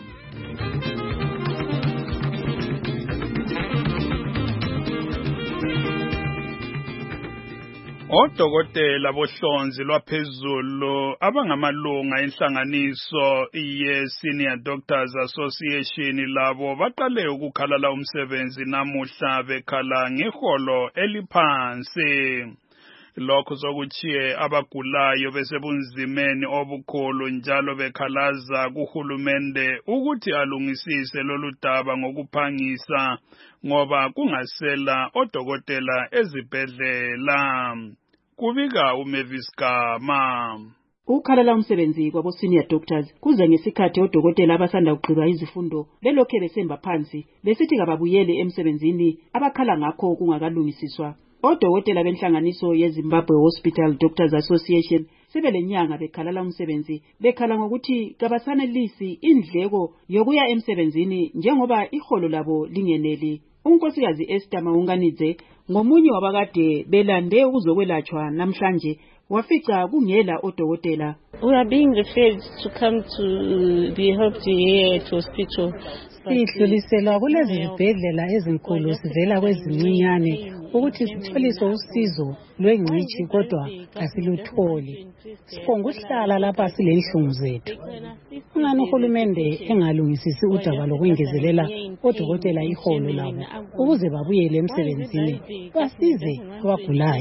Odokotela bohlonzi lwaphezulu abangamalunga enhlanganiso ye-Senior Doctors Association labo baqale ukukhalala umsebenzi namuhla bekhala ngeholo eliphansi. Lokho sokuchiye abagulayo besebunzimeni obukhulu njalo bekhalaza kuhulumende ukuthi alungisise lolu daba ngokuphangisa ngoba kungasela odokotela ezibhedlela. Kubika uMavis Gama. Ukukhalala umsebenzi kwabo senior doctors kuze ngesikhathi odokotela abasanda kugqiba izifundo belokhe besemba phansi besithi kababuyele emsebenzini abakhala ngakho kungakalungisiswa. Odokotela benhlanganiso yeZimbabwe Hospital Doctors Association sebelenyanga bekhalala umsebenzi bekhala ngokuthi kabasanelisi indleko yokuya emsebenzini njengoba iholo labo lingeneli. Unkosikazi Esther Maunganidze ngomunye wabakade belande ukuzokwelatshwa namhlanje wafica kungela odokotela. We are being referred to come to be helped here at hospital. Sihluliselwa kulezi zibhedlela ezinkulu sivela kwezincinyane ukuthi sitholiswe usizo lwengcithi kodwa asilutholi. Sibonga ukuhlala lapha silenhlungu zethu. Ungani uhulumende engalungisisi udaba lokwengezelela odokotela iholo labo ukuze babuyele emsebenzini basize abagulayo.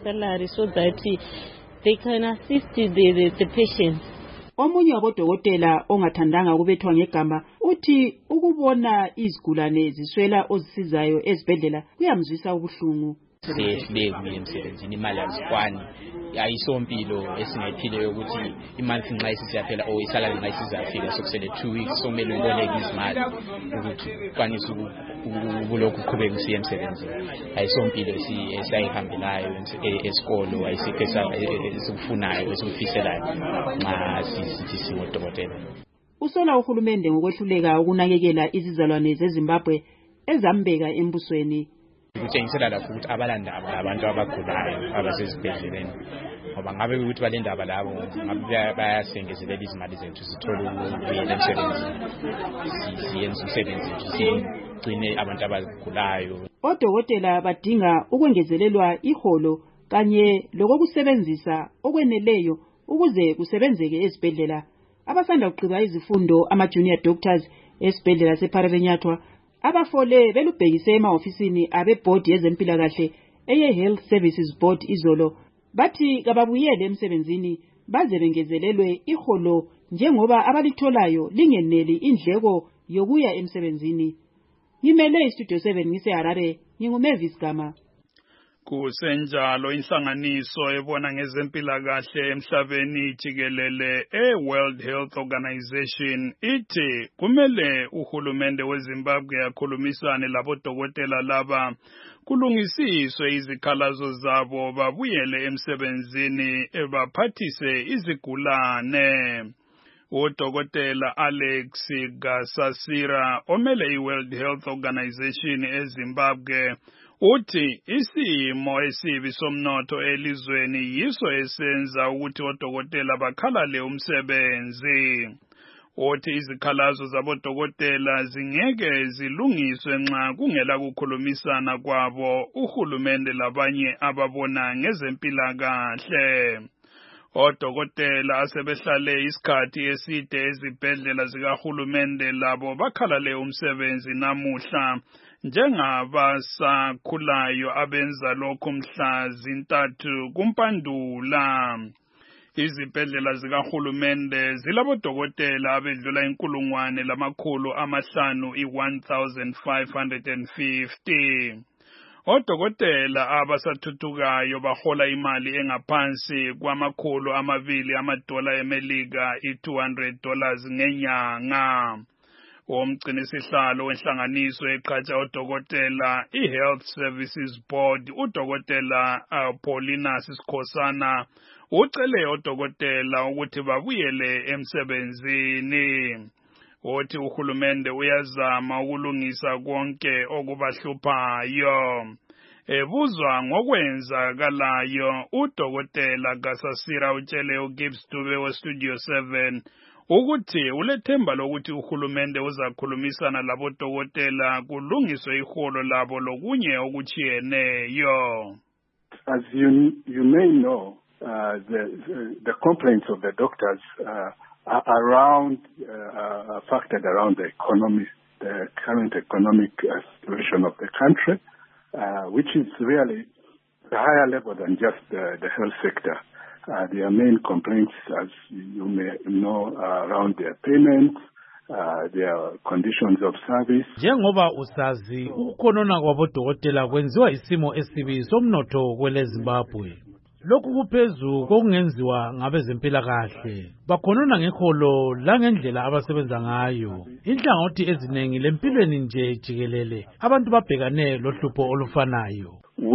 They can assist the, the, the patients. Omunye wabodokotela ongathandanga ukubethwa ngegama uthi ukubona izigulane ziswela ozisizayo ezibhedlela kuyamzwisa ubuhlungu. Sesibekile emsebenzini imali azikwani ayisompilo esingayiphileyo ukuthi imali nxa isiyaphela o isalary nxa isizafika sokusele two weeks somele uboleke izimali ukuthi ukwanise ukulokhu uqhubeka usiya emsebenzini ayisompilo esayihambelayo esikolo ayisikho esikufunayo esikufiselayo nxa sisithi singodokotela. Usola uhulumende ngokwehluleka ukunakekela izizalwane zeZimbabwe ezambeka embusweni. Kutshengisela lapho ukuthi abalandaba abantu abagulayo abasezibhedleleni ngoba ngabe ukuthi balendaba labo ngabe bayasengezelela izimali zethu sithole ukuyela emsebenzini siyenza umsebenzi sigcine abantu abagulayo. Odokotela badinga ukwengezelelwa iholo kanye lokokusebenzisa okweneleyo ukuze kusebenzeke ezibhedlela. Abasanda kuqhiba izifundo ama-junior doctors esibhedlela sePhalarenyathwa abafole belubhekise emahofisini abebhodi yezempilakahle eye Health Services Board izolo bathi kababuyele emsebenzini baze bengezelelwe iholo njengoba abalitholayo lingeneli indleko yokuya emsebenzini. Ngimele iStudio seven ngiseHarare, nginguMavis Gama. Kusenjalo inhlanganiso ebona ngezempilakahle emhlabeni jikelele e-World Health Organization ithi kumele uhulumende weZimbabwe akhulumisane labodokotela laba kulungisiswe izikhalazo zabo babuyele emsebenzini baphathise izigulane. Udokotela Alex Gasasira omele i-World Health Organization eZimbabwe uthi isimo esibi somnotho elizweni yiso esenza ukuthi odokotela bakhalale umsebenzi. Uthi izikhalazo zabodokotela zingeke zilungiswe nxa kungela kukhulumisana kwabo uhulumende labanye ababona ngezempilakahle. Odokotela asebehlale isikhathi eside ezibhedlela zikahulumende labo bakhalale umsebenzi namuhla njengabasakhulayo abenza lokhu mhla zintathu kuMpandula. Izibhedlela zikahulumende zilabodokotela abedlula inkulungwane lamakhulu amahlanu i-one thousand five hundred fifty. Odokotela abasathuthukayo bahola imali engaphansi kwamakhulu amabili amadola eMelika i-two hundred dollars ngenyanga. Umgcinisihlalo wenhlanganiso eqhatsha odokotela i-Health Services Board udokotela uh, Paulinus Sikhosana ucele odokotela ukuthi babuyele emsebenzini. Uthi uhulumende uyazama ukulungisa konke okubahluphayo. Ebuzwa ngokwenzakalayo udokotela Gasasira utshele uGibbs Dube weStudio seven ukuthi ulethemba lokuthi uhulumende uzakhulumisana labodokotela kulungiswe iholo labo lokunye okuchiyeneyo. As you you may know, uh, the, the the complaints of the doctors uh, are around uh, factored around the economy, the current economic uh, situation of the country, uh, which is really a higher level than just the, the health sector. Uh, their main complaints, as you may know, are around their payments, uh, their conditions of service. Njengoba usazi ukukhonona kwabodokotela kwenziwa isimo esibi somnotho kwele Zimbabwe. Lokhu kuphezu kokungenziwa ngabezempilakahle. Bakhonona ngeholo langendlela abasebenza ngayo. Inhlangothi eziningi lempilweni nje jikelele abantu babhekane lohlupho olufanayo.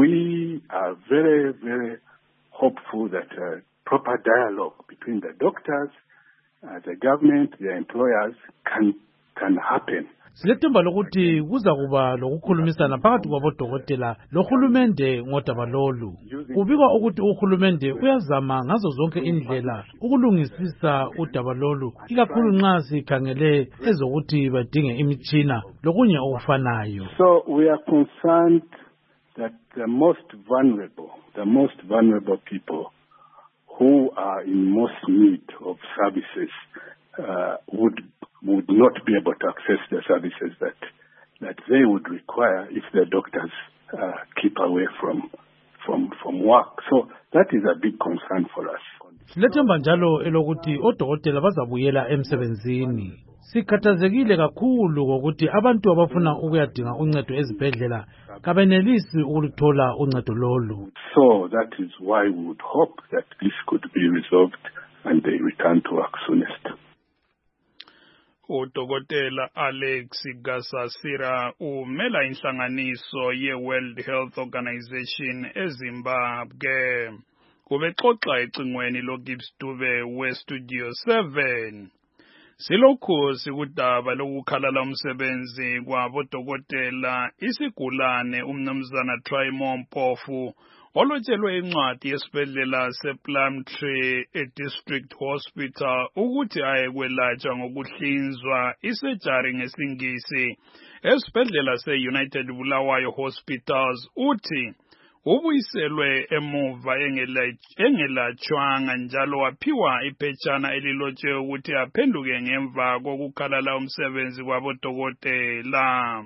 We are very very hopeful that uh, proper dialogue between the doctors, uh, the government, the employers can can happen. Silethemba lokuthi kuza kuba lokukhulumisana phakathi kwabodokotela lohulumende ngodaba lolu. Kubikwa ukuthi uhulumende uyazama ngazo zonke indlela ukulungisisa udaba lolu, ikakhulu nxa sikhangele ezokuthi badinge imitshina lokunye okufanayo. So we are concerned that the most vulnerable, the most vulnerable people who are in most need of services uh, would would not be able to access the services that that they would require if the doctors uh, keep away from from from work. So that is a big concern for us. Silethemba njalo elokuthi odokotela bazabuyela emsebenzini. Sikhathazekile kakhulu ngokuthi abantu abafuna ukuyadinga uncedo ezibhedlela kabenelisi ukuluthola uncedo lolu. So that is why we would hope that this could be resolved and they return to work soonest. Udokotela Alex Gasasira umela inhlanganiso ye-World Health Organization eZimbabwe. Kubexoxa ecingweni loGibbs Dube weStudio seven. Silokhu sikudaba lokukhalala umsebenzi kwabodokotela isigulane umnumzana Try Mpofu olotshelwe incwadi yesibhedlela sePlumtree eDistrict Hospital ukuthi ayekwelatshwa ngokuhlinzwa isejari ngesingisi esibhedlela se-United Bulawayo Hospitals uthi ubuyiselwe emuva engelatshwanga njalo waphiwa iphetshana elilotshiwe ukuthi aphenduke ngemva kokukhalala umsebenzi kwabodokotela.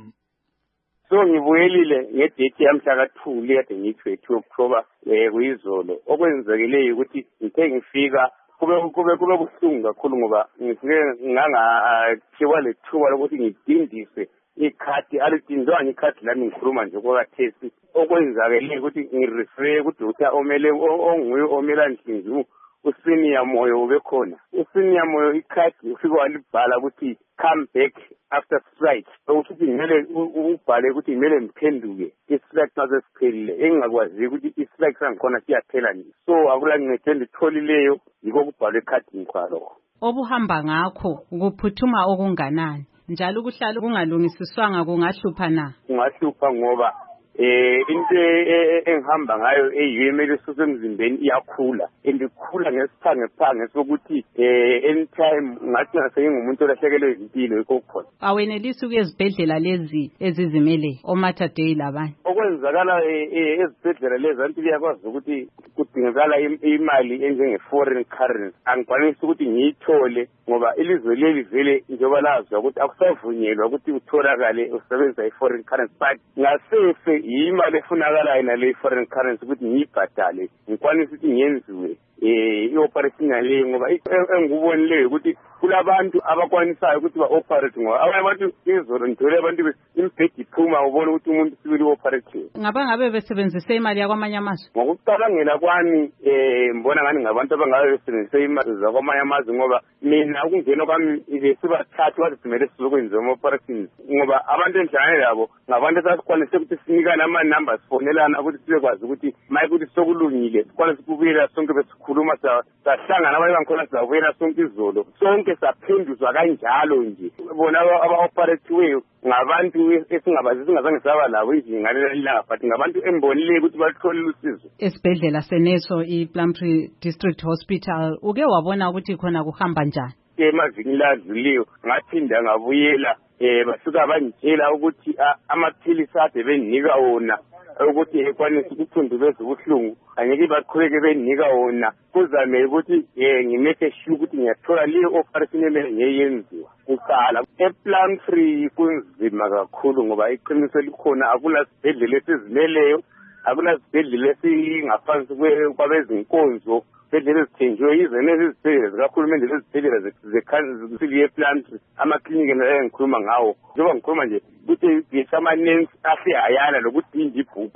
So ngibuyelile ngedate yamhla ka-two kade ngithiwe two October eh kuyizolo okwenzekile ukuthi ngithe ngifika kube kube kube kuhlungu kakhulu ngoba ngifike ngangathiwa lethuba lokuthi ngidindise ikhadi alidindwanga ikhadi lami ngikhuluma nje kwakathesi okwenzakele ukuthi ngirefer kudoctor omele onguye omela Nhlinzu usenior Moyo ubekhona usenior Moyo ikhadi ufike walibhala ukuthi come back after strike ukuthi ngimele ubhale ukuthi ngimele ngiphenduke istrike nazo siphelile engakwazi ukuthi istrike sangikhona siyaphela nje so akula ngithende tholileyo yiko kubhalwe ekhadini kwalo obuhamba ngakho ukuphuthuma okunganani njalo ukuhlala kungalungisiswanga kungahlupha na kungahlupha ngoba eh into engihamba ngayo eyimele suse emzimbeni iyakhula endikhula ngesiphange phange sokuthi eh anytime ngathi ngasengumuntu olahlekelwe izimpilo ikokhona awenelisi ukuyezibhedlela lezi ezizimele oMater Dei labanye okwenzakala ezibhedlela lezi anti liyakwazi ukuthi kudingakala imali enjenge foreign currency angikwanisi ukuthi ngiyithole ngoba ilizwe leli vele njengoba lazi ukuthi akusavunyelwa ukuthi utholakale usebenzisa i-foreign currency but ngasefe imali efunakalayo nale foreign currency ukuthi ngiyibhadale ngikwanisa ukuthi ngenziwe eh i-operation yale ngoba engikubonileyo ukuthi kulabantu abakwanisayo ukuthi ba-operate ngoba abanye abantu izolo ngithole abantu imbhedi iphuma ubona ukuthi umuntu sibili operate ngaba ngabe besebenzise imali yakwamanye amazwe ngokucabangela kwami eh mbona ngani ngabantu abangabe besebenzise imali zakwamanye amazwe ngoba mina ukungena kwami besibathathu bathi simele sizokwenza ama-operations ngoba abantu enhlangane labo ngabantu esasikwanise ukuthi sinikane ama-numbers fonelana ukuthi sibekwazi ukuthi maye ukuthi sokulungile sikwanise ukubuyela sonke besikhuluma sahlangana abanye bangikhona sizabuyela sonke izolo sonke saphenduzwa kanjalo nje bona aba-operatiweyo ngabantu esingabazi singazange saba labo izingalela lilanga but ngabantu embonileyo ukuthi batholile usizo esibhedlela seneso iPlumtree District Hospital uke wabona ukuthi khona kuhamba njani emavini ladluliyo ngaphinda ngabuyela eh basuka bangitshela ukuthi amaphilisi ade bendinika wona ukuthi ekwanisa ukuthundubeza ubuhlungu angeke baqhubeke bendinika wona kuzame ukuthi eh ngimeke sure ukuthi ngiyathola leyo operation emele ngiyenziwa kuqala ePlumtree kunzima kakhulu ngoba iqiniso likhona akula sibhedlela esizimeleyo akula sibhedlela esingaphansi kwabezinkonzo izibhedlela ezithenjiwe yize nezizibhedlela zikahulumende lezibhedlela zekhansili yePlumtree amakliniki engikhuluma ngawo njengoba ngikhuluma nje ukuthi ngesamanensi asehayana lokudinja ibhuku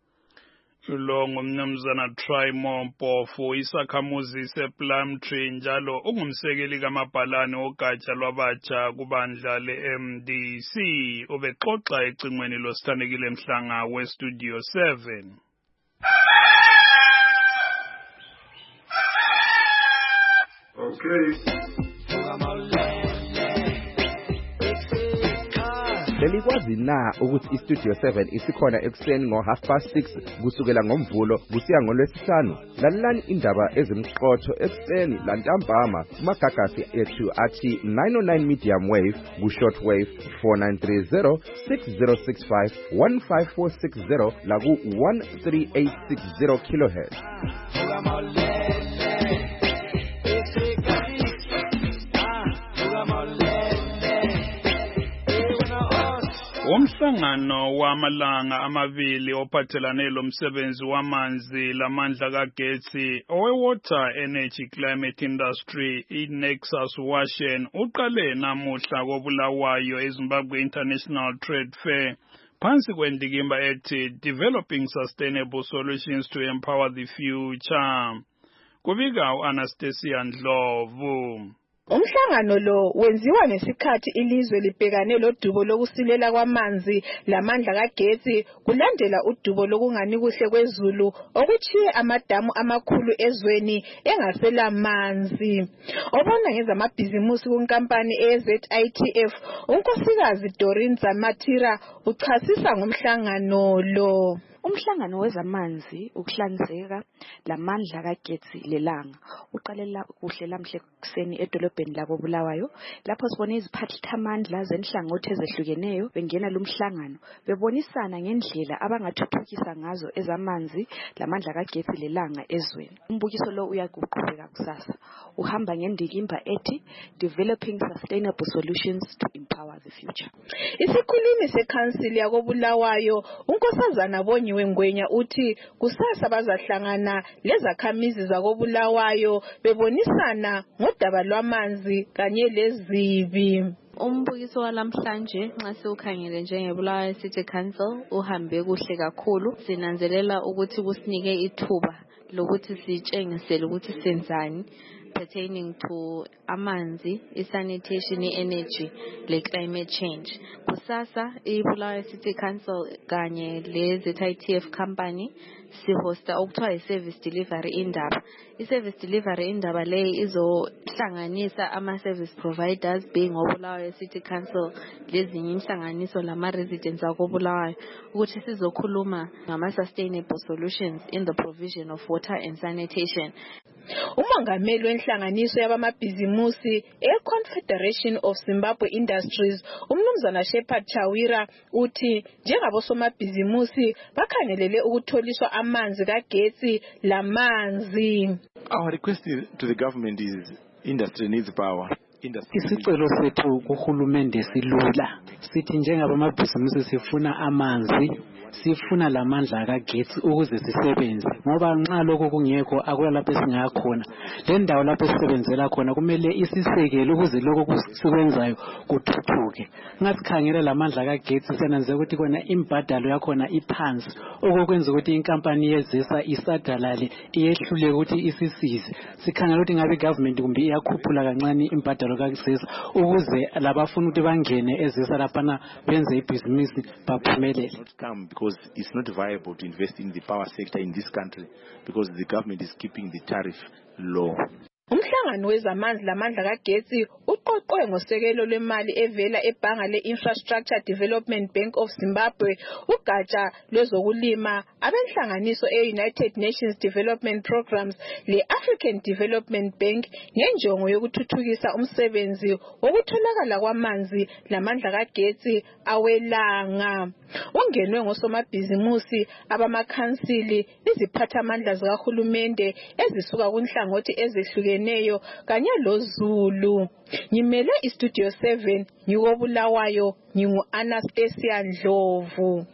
lo ngumnumzana Trymo Mpofu isakhamuzi sePlumtree njalo ungumsekeli kamabhalane ogatsha lwabatsha kubandla le-M D C ubexoxa ecingweni losithandekile Mhlanga weStudio seven. Okay. Belikwazi na ukuthi iStudio seven isikhona ekuseni ngo half past six kusukela ngomvulo kusiya ngolwesihlanu lalelani indaba ezimqotho ekuseni lantambama kumagagasi ethu athi nine oh nine medium wave ku short wave four nine three zero six zero six five one five four six zero la ku one three eight six zero kilohertz. Umhlangano wamalanga amabili ophathelane lomsebenzi wamanzi lamandla kagetsi owe-Water Energy Climate Industry i-Nexus Washen uqale namuhla koBulawayo eZimbabwe International Trade Fair phansi kwendikimba ethi Developing Sustainable Solutions to Empower the Future. Kubika u-Anastasia Ndlovu. Umhlangano lo wenziwa ngesikhathi ilizwe libhekane lodubo lokusilela kwamanzi lamandla kagetsi kulandela udubo lokungani kuhle kwezulu okuchiye amadamu amakhulu ezweni engasela manzi. Obona ngezamabhizimusi kunkampani e-Z I T F unkosikazi Doreen Zamatira uchasisa ngomhlangano lo. Umhlangano wezamanzi, ukuhlanzeka, lamandla kagetsi lelanga uqalela kuhle lamhle kuseni edolobheni lako Bulawayo lapho sibone iziphathamandla zenhlangothi ezehlukeneyo bengena lumhlangano bebonisana ngendlela abangathuthukisa ngazo ezamanzi lamandla kagetsi lelanga ezweni. Umbukiso lo uyaguquleka kusasa uhamba ngendikimba ethi Developing Sustainable Solutions to Empower the Future. Isikhulumi seCouncil yako Bulawayo unkosazana Bonyiwe Ngwenya uthi kusasa bazahlangana lezakhamizi zako Bulawayo bebonisana ngodaba lwamanzi kanye lezibi. Umbukiso walamhlanje nxa siukhangele njengeBulawayo City Council uhambe kuhle kakhulu. Sinanzelela ukuthi kusinike ithuba lokuthi sitshengisele ukuthi senzani pertaining to amanzi, sanitation, energy, le climate change. Kusasa iBulawayo City Council kanye le Z I T F company sihosta okuthiwa i-service delivery indaba. I-service delivery indaba le izohlanganisa ama-service providers being oBulawayo City Council lezinye inhlanganiso lama-residents akobulawayo ukuthi sizokhuluma ngama-sustainable solutions in the provision of water and sanitation. Umongameli wenhlanganiso yabamabhizimusi e-Confederation of Zimbabwe Industries umnumzana Shepard Chawira uthi njengabosomabhizimusi bakhangelele ukutholiswa amanzi kagetsi lamanzi. Our request to the government is industry needs power. Isicelo sethu kuhulumende silula sithi njengabamabhizimusi sifuna amanzi sifuna lamandla kagetsi ukuze sisebenze ngoba nxa lokho kungekho akula lapho esingakhona le ndawo lapho esisebenzela khona kumele isisekele ukuze lokho kusikwenzayo kuthuthuke. Ngasikhangela lamandla kagetsi senanze ukuthi kona imbadalo yakhona iphansi okwenza ukuthi inkampani yezesa isadalale iyehlule ukuthi isisize. Sikhangela ukuthi ngabe government kumbe iyakhuphula kancane imbadalo kagesesa ukuze labafuna ukuthi bangene ezesa laphana benze ibhizinisi baphumelele. Because it's not viable to invest in the power sector in this country because the government is keeping the tariff low. Umhlangano wezamanzi lamandla kagetsi uqoqwe ngosekelo lwemali evela ebhanga le-Infrastructure Development Bank of Zimbabwe ugatsha lwezokulima abenhlanganiso e-United Nations Development Programs le-African Development Bank ngenjongo yokuthuthukisa umsebenzi wokutholakala kwamanzi lamandla kagetsi awelanga. Ungenwe ngosomabhizimusi abamakhansili iziphathamandla zikahulumende ezisuka kunhlangothi ezehlukeneyo kanye loZulu. Ngimele iStudio seven ngikobulawayo ngingu Anastasia Ndlovu.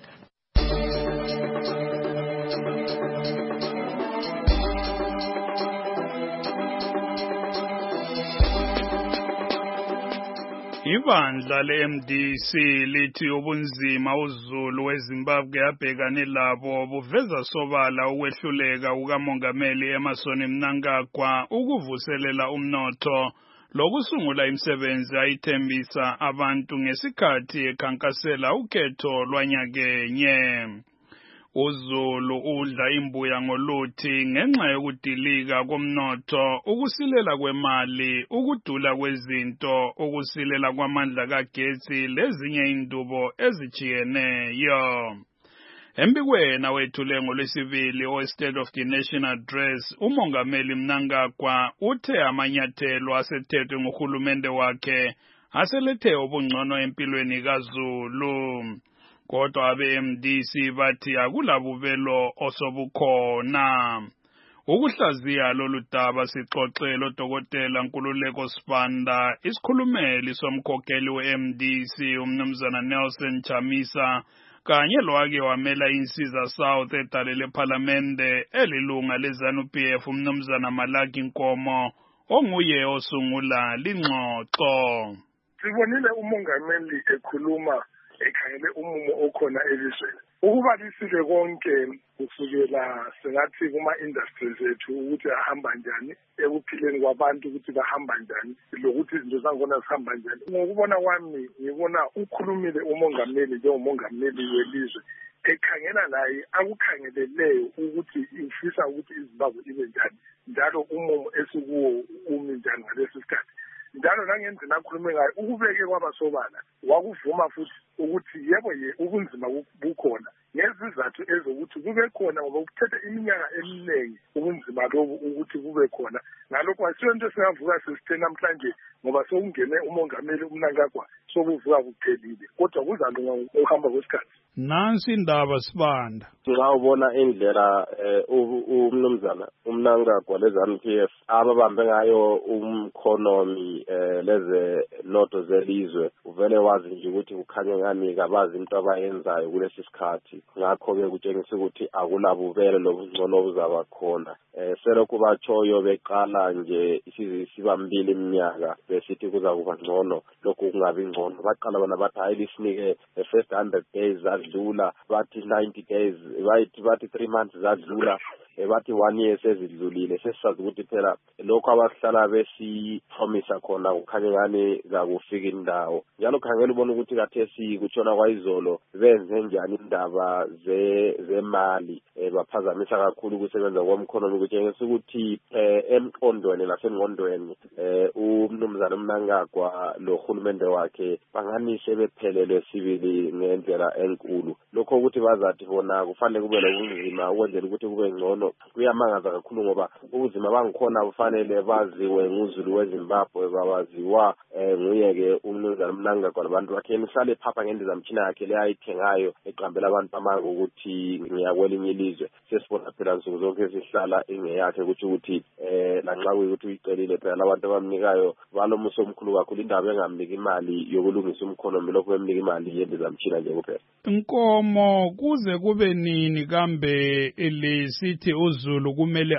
Ibandla le-M D C lithi ubunzima uZulu weZimbabwe abhekane labo buveza sobala ukwehluleka kukamongameli Emmerson Mnangagwa ukuvuselela umnotho lokusungula imisebenzi ayithembisa abantu ngesikhathi ekhankasela ukhetho lwanyakenye. uZulu udla imbuya ngoluthi ngenxa yokudilika komnotho, ukusilela kwemali, ukudula kwezinto, ukusilela kwamandla kagetsi lezinye indubo ezijiyeneyo. Embikweni awethule ngolwesibili o-State of the Nation Address, umongameli Mnangagwa uthe amanyathelo asethethwe nguhulumende wakhe aselethe ubungcono empilweni kaZulu. Kodwa abe-M D C bathi akulabubelo osobukhona. Ukuhlaziya lolu daba sixoxele uDokotela Nkululeko Sibanda, isikhulumeli somkhokheli we-M D C umnumzana Nelson Chamisa, kanye lowake wamela insiza South edale lephalamende elilunga leZANU P F umnumzana Malaki Nkomo, onguye osungula lingxoxo. Sibonile umongameli ekhuluma ekhangele umumo okhona elizweni. Ukubalisile konke kusukela sengathi kuma industries ethu ukuthi ahamba njani, ekuphileni kwabantu ukuthi bahamba njani, lokuthi izinto zangona zihamba njani. Ngokubona kwami ngibona ukhulumile umongameli njengomongameli welizwe ekhangela naye akukhangeleleyo ukuthi ifisa ukuthi iZimbabwe ibe njani, njalo umumo esikuwo umi njani ngalesi sikhathi. Njalo nangendlela akhulume ngayo ukubeke kwabasobala wakuvuma futhi ukuthi yebo ye ubunzima bukhona, ngezizathu ezokuthi kube khona ngoba ukuthethe iminyaka eminingi ubunzima lobu ukuthi kube khona ngalokho asiyo into esingavuka sesithe namhlanje ngoba sokungene umongameli uMnangagwa sokuvuka kuphelile kodwa kuzalunga ukuhamba kwesikhathi. Nansi indaba Sibanda. Ngawubona indlela umnumzana uMnangagwa lezanu P F ababambe ngayo umkhonomi leze noto zelizwe uvele wazi nje ukuthi kukhanye ngani kabazi into abayenzayo kulesi sikhathi ngakho ke kutshengisa ukuthi akulabuvele lobungcono obuzaba khona eh selokhu batshoyo beqala nje isibambili iminyaka besithi kuza kuba ngcono lokhu kungabi ngcono baqala bona bathi hayi lisinike the first one hundred days zadlula bathi ninety days bathi bathi three months zadlula bathi one year sezidlulile sesisazi ukuthi phela lokho abahlala besi promise khona kukhanye ngani zakufika indawo njalo khangela ubona ukuthi kathesi kutshona kwayizolo benze njani indaba ze zemali baphazamisa kakhulu ukusebenza kwomkhonomi kutshengisa ukuthi emqondweni lasengqondweni umnumzana uMnangagwa lo hulumende wakhe banganishe bephelele sibili ngendlela enkulu lokho ukuthi bazathi bona kufanele kube lokunzima ukwenzela ukuthi kube ngcono kuyamangaza kakhulu ngoba ubuzima bangikhona kufanele baziwe nguzulu weZimbabwe babaziwa nguye ke umnumzana uMnangagwa labantu bakhe misale phapha ngendizamtshina yakhe leyayithengayo eqambela abantu amanga ukuthi ngiyakwelinye ilizwe sesibona phela nsuku zonke sihlala ingeyakhe ukuthi ukuthi eh lanxa ukuthi uyicelile phela abantu abamnikayo balomuso omkhulu kakhulu indaba engamnika imali yokulungisa umkhonomi lokho bemnika imali yendizamtshina nje kuphela. Inkomo kuze kube nini kambe elisithi uZulu kumele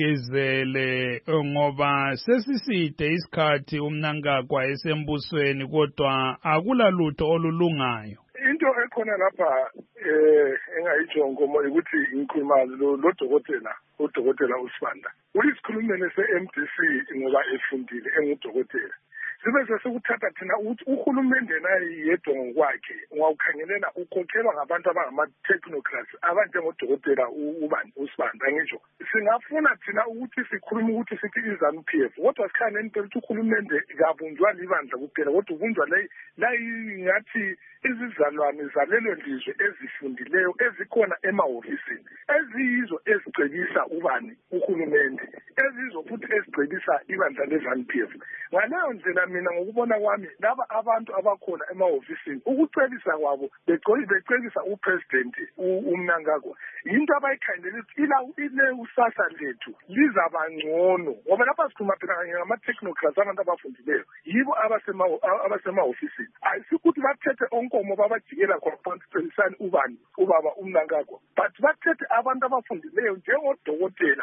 abekezele ngoba sesiside isikhathi uMnangagwa esembusweni kodwa akulalutho olulungayo. Into ekhona lapha eh engayitsho ngomo ukuthi inkhuluma lo dokotela udokotela uSibanda uyisikhulumele se-M D C ngoba efundile engudokotela sibe sesikuthatha thina ukuthi uhulumende naye yedwa ngokwakhe ungawukhangelela ukhokhelwa ngabantu abangama-technocrats abanjengodokotela ubani uSibanda ngisho singafuna thina ukuthi sikhulume ukuthi sithi izanu P F kodwa sikhane into ukuthi uhulumende kabunjwa libandla kuphela kodwa ubunjwa la ngathi izizalwane zalelo lizwe ezifundileyo ezikhona emahofisini eziyizo ezicebisa ubani uhulumende ezizo futhi ezicebisa ibandla lezanu P F ngaleyo ndlela mina ngokubona kwami laba abantu abakhona emahofisini ukucebisa kwabo becebisa upresident uMnangagwa into abayikhandela ila ile usasa lethu lizaba ngcono ngoba lapha sikhuluma phela ngama-technocrats abantu abafundileyo yibo abasemahofisini ayisikuthi bathethe onkomo babajikela khona phansi ubani ubaba uMnangagwa but bathethe abantu abafundileyo njengodokotela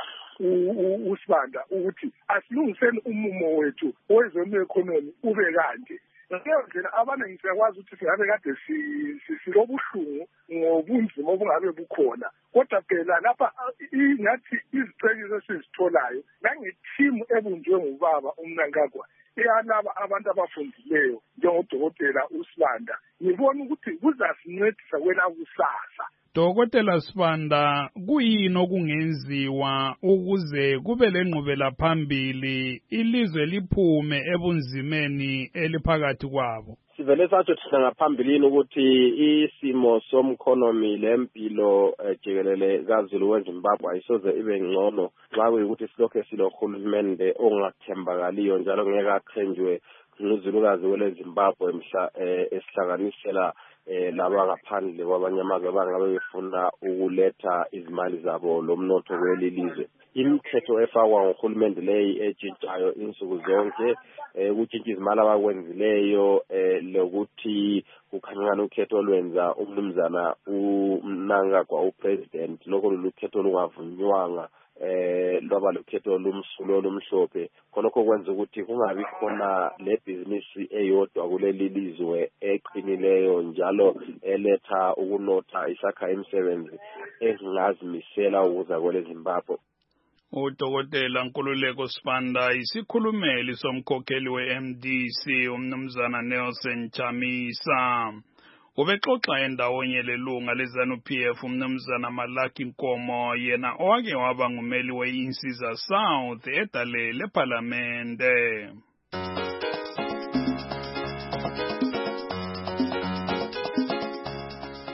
uSibanda ukuthi asilungiseni umumo wethu wezemekhonomi ube kanje ngaleyo ndlela abaningi siyakwazi ukuthi singabe kade silobuhlungu ngobunzima obungabe bukhona kodwa phela lapha ngathi izicekiso esizitholayo nangethimu ebunjwe ngubaba uMnangagwa eyalaba abantu abafundileyo njengodokotela uSibanda ngibona ukuthi kuzasincedisa kwela kusasa. Dokotela Sibanda kuyini okungenziwa ukuze kube lenqubela phambili ilizwe liphume ebunzimeni eliphakathi kwabo? Sivele satsho thina ngaphambilini ukuthi isimo somkhonomi lempilo jikelele kaZulu weZimbabwe ayisoze ibe ngcono xa kuyikuthi silokho silohulumende ongathembakaliyo njalo ngeke aqhenjwe nguzulukazi weleZimbabwe mhla esihlanganisela eh laba ngaphandle kwabanye amazwe bangabe befuna ukuletha izimali zabo lomnotho kwelilizwe. Imithetho efakwa ngohulumende leyi etshintshayo insuku zonke ukutshintsha izimali abakwenzileyo lokuthi kukhanyana ukhetho olwenza umnumzana uMnangagwa upresident lokho lolukhetho lungavunywanga eh loba lokhetho lumsulo lomhlophe khonokho kwenza ukuthi kungabi khona le business eyodwa kuleli lizwe eqinileyo njalo eletha ukunotha isakha imisebenzi ezingazimisela ukuza kwele Zimbabwe. Udokotela Nkululeko Sibanda isikhulumeli somkhokheli we-M D C umnumzana Nelson Chamisa ubexoxa endawonye lelunga lezanu P F umnumzana Malaki Nkomo yena owake waba ngumeli we-Insiza South edale leParlamente.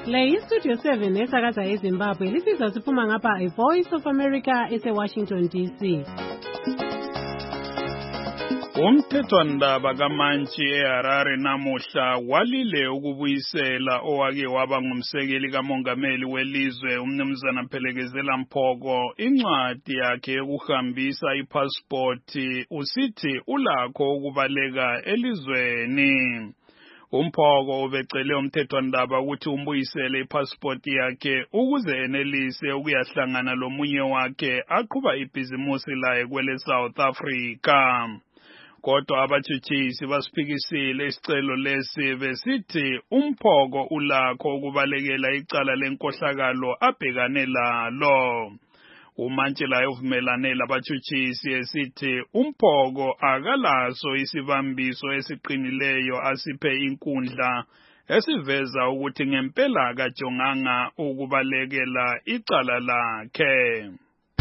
Le iStudio seven esakaza eZimbabwe lisizwa siphuma ngapha iVoice of America ese-Washington D C. Umthethwandaba kaMantshi eHarare namuhla walile ukubuyisela owake waba ngumsekeli kamongameli welizwe umnumzana Phelekezela Mphoko incwadi yakhe yokuhambisa ipasipoti usithi ulakho ukubaleka elizweni. Umphoko ubecele umthethwandaba ukuthi umbuyisele ipasipoti yakhe ukuze enelise ukuyahlangana lomunye wakhe aqhuba ibhizimusi laye kwele South Africa. Kodwa abatshutshisi basiphikisile isicelo lesi besithi Umphoko ulakho ukubalekela icala lenkohlakalo abhekane lalo. uMantshi laye uvumelane labatshutshisi esithi Umphoko akalaso isibambiso esiqinileyo asiphe inkundla esiveza ukuthi ngempela akajonganga ukubalekela icala lakhe.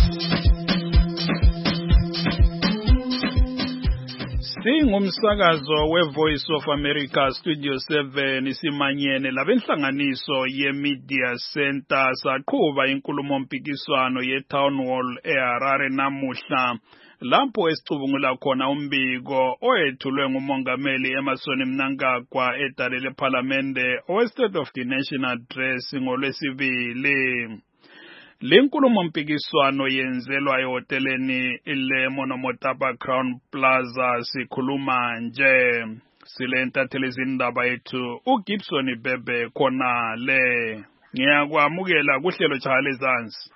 Singumsakazo weVoice of America Studio seven simanyene labenhlanganiso yeMedia Center saqhuba inkulumo mpikiswano yeTown Hall eHarare namuhla lapho esicubungula khona umbiko oyethulwe ngumongameli Emmerson Mnangagwa edale leParliamente owe-State of the Nation Address ngolwesibili. Lenkulumo mpikiswano yenzelwa ehoteleni ile Monomotapa Crown Plaza sikhuluma nje. Silentathele izindaba yethu uGibson Bebe khona le. Ngiyakwamukela kuhlelo Chale Zansi.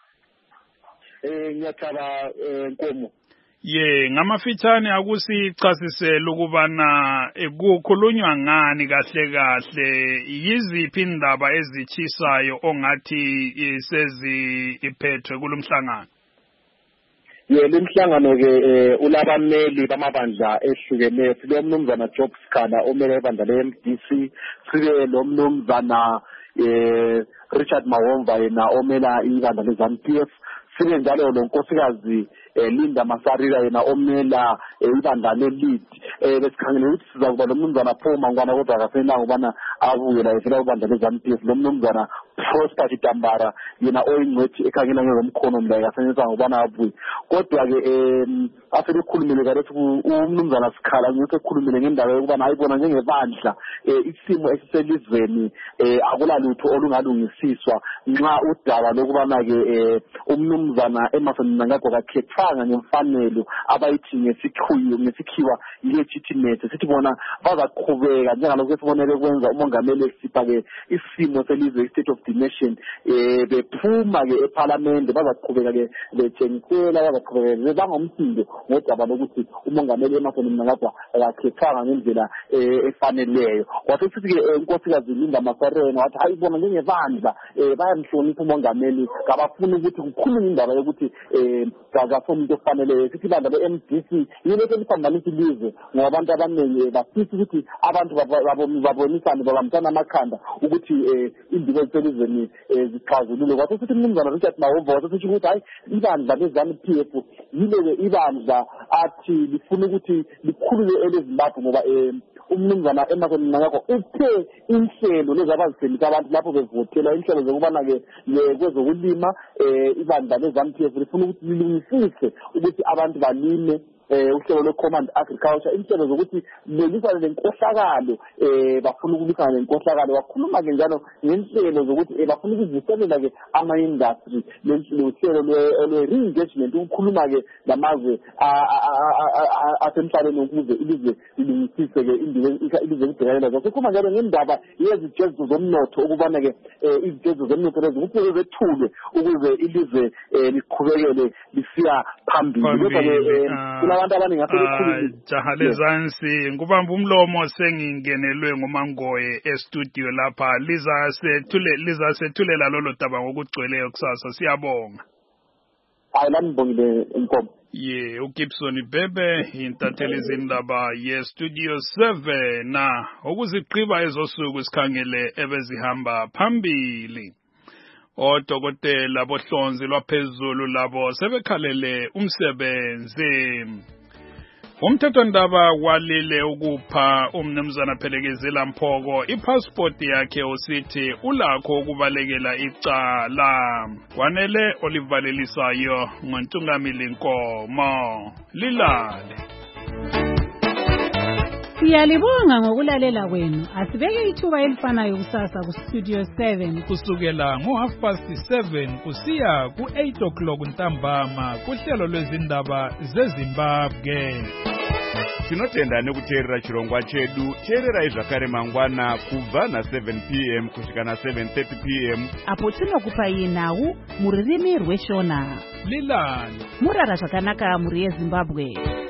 Eh ngiyathaba Nkomo. Ye ngamafitshane akusichasisela ukubana ekukhulunywa ngani kahle kahle yiziphi indaba ezichisayo ongathi sezi iphethwe kulomhlangano. Ye lemhlangano ke ulabameli bamabandla ehlukeneyo sile umnumzana Job Skala omele ibandla le M D C sibe lo mnumzana eh Richard Mawomva yena omela ibandla le ZANU P F sibe njalo lo nkosikazi Linda Masarira yena omela ibandla leLead besikhangele ukuthi sizakuba lo mnumzana Phoma ngwana kodwa akasenanga ubana abuye la evela ibandla leZANU P F lo mnumzana Prosper Kitambara yena oyingcwethi ekhangela ngomkhono mla akasenanga ubana abuye kodwa ke aselikhulumile kalethi umnumzana Sikhala ngeke ekhulumile ngendaba yokubana ayibona njengebandla isimo esiselizweni akula lutho olungalungisiswa nxa udaba lokubana ke umnumzana Emmerson Mnangagwa kakhethanga ngemfanelo abayithi ngesikhuyo ngesikhiwa legitimate sithi bona bazaqhubeka njengalokho esibonele kwenza umongameli esipha ke isimo selizwe State of the Nation eh bephuma ke eParliament bazaqhubeka ke bethengisela bazaqhubeka bangomsindo ngodaba lokuthi umongameli Emmerson Mnangagwa akakhethanga ngendlela efaneleyo wathi sithi ke inkosikazi Linda Masarena wathi ayibona njengebandla bayamhlonipha umongameli kabafuna ukuthi kukhulunywe indaba yokuthi eh akafuna into efanele sithi ibandla le-M D C yile eliphambanisa ilizwe ngoba abantu abaningi bafisa ukuthi abantu babonisane babambisana amakhanda ukuthi indaba ezelizweni zixazulule kwathi sithi umnumzana Richard Mawomva wathi sithi ukuthi hayi ibandla leZANU P F yile ibandla athi lifuna ukuthi likhulule eleZimbabwe ngoba umnumzana Emmerson Mnangagwa uthe inhlelo lezabazisebenzisa abantu lapho bevotela inhlelo zokubana ke kwezokulima ibandla leZANU P F lifuna ukuthi lilungisise ukuthi abantu balime uhlelo lwe-command agriculture inhlelo zokuthi lelisane lenkohlakalo bafuna ukulwisana lenkohlakalo wakhuluma ke njalo ngenhlelo zokuthi bafuna ukuvuselela ke ama-industry lohlelo lwe-re-engagement ukukhuluma ke namazwe asemhlabeni ukuze ilizwe lilungisise ke ilizwe libhekelela zaso kukhuluma njalo ngendaba yezijeziso zomnotho ukubana ke izijeziso zomnotho lezi kufuze zethulwe ukuze ilizwe liqhubekele lisiya phambili kodwa ke abantu abaningi asebekhulile Chale Zansi ngubamba umlomo sengingenelwe nguMangoye e-studio lapha liza sethule liza sethulela lolo daba ngokugcweleyo kusasa siyabonga hayi lanibongile Nkomo ye uGibson Bebe intatheli izindaba ye-Studio seven na ukuziqhiba ezosuku sikhangele ebezihamba phambili odokotela bohlonzi lwaphezulu labo sebekhalele umsebenzi Umthethondaba walile ukupha umnumzana Phelekezela Mphoko ipassport yakhe usithi ulakho ukubalekela icala. Kwanele olivalelisayo ngoNtungamili Nkomo. Lilale. Siyalibonga ngokulalela kwenu. Asibeke ithuba elifanayo kusasa ku Studio seven kusukela ngo half past seven kusiya ku eight o'clock ntambama kuhlelo lwezindaba zeZimbabwe. Tinotenda nekuteerera chirongwa chedu. Teerera izvakare mangwana kubva na seven p m kusvika na seven thirty p m apo tinokupai nhau muririmi rweshona. Lilale. Murara zvakanaka muri yeZimbabwe.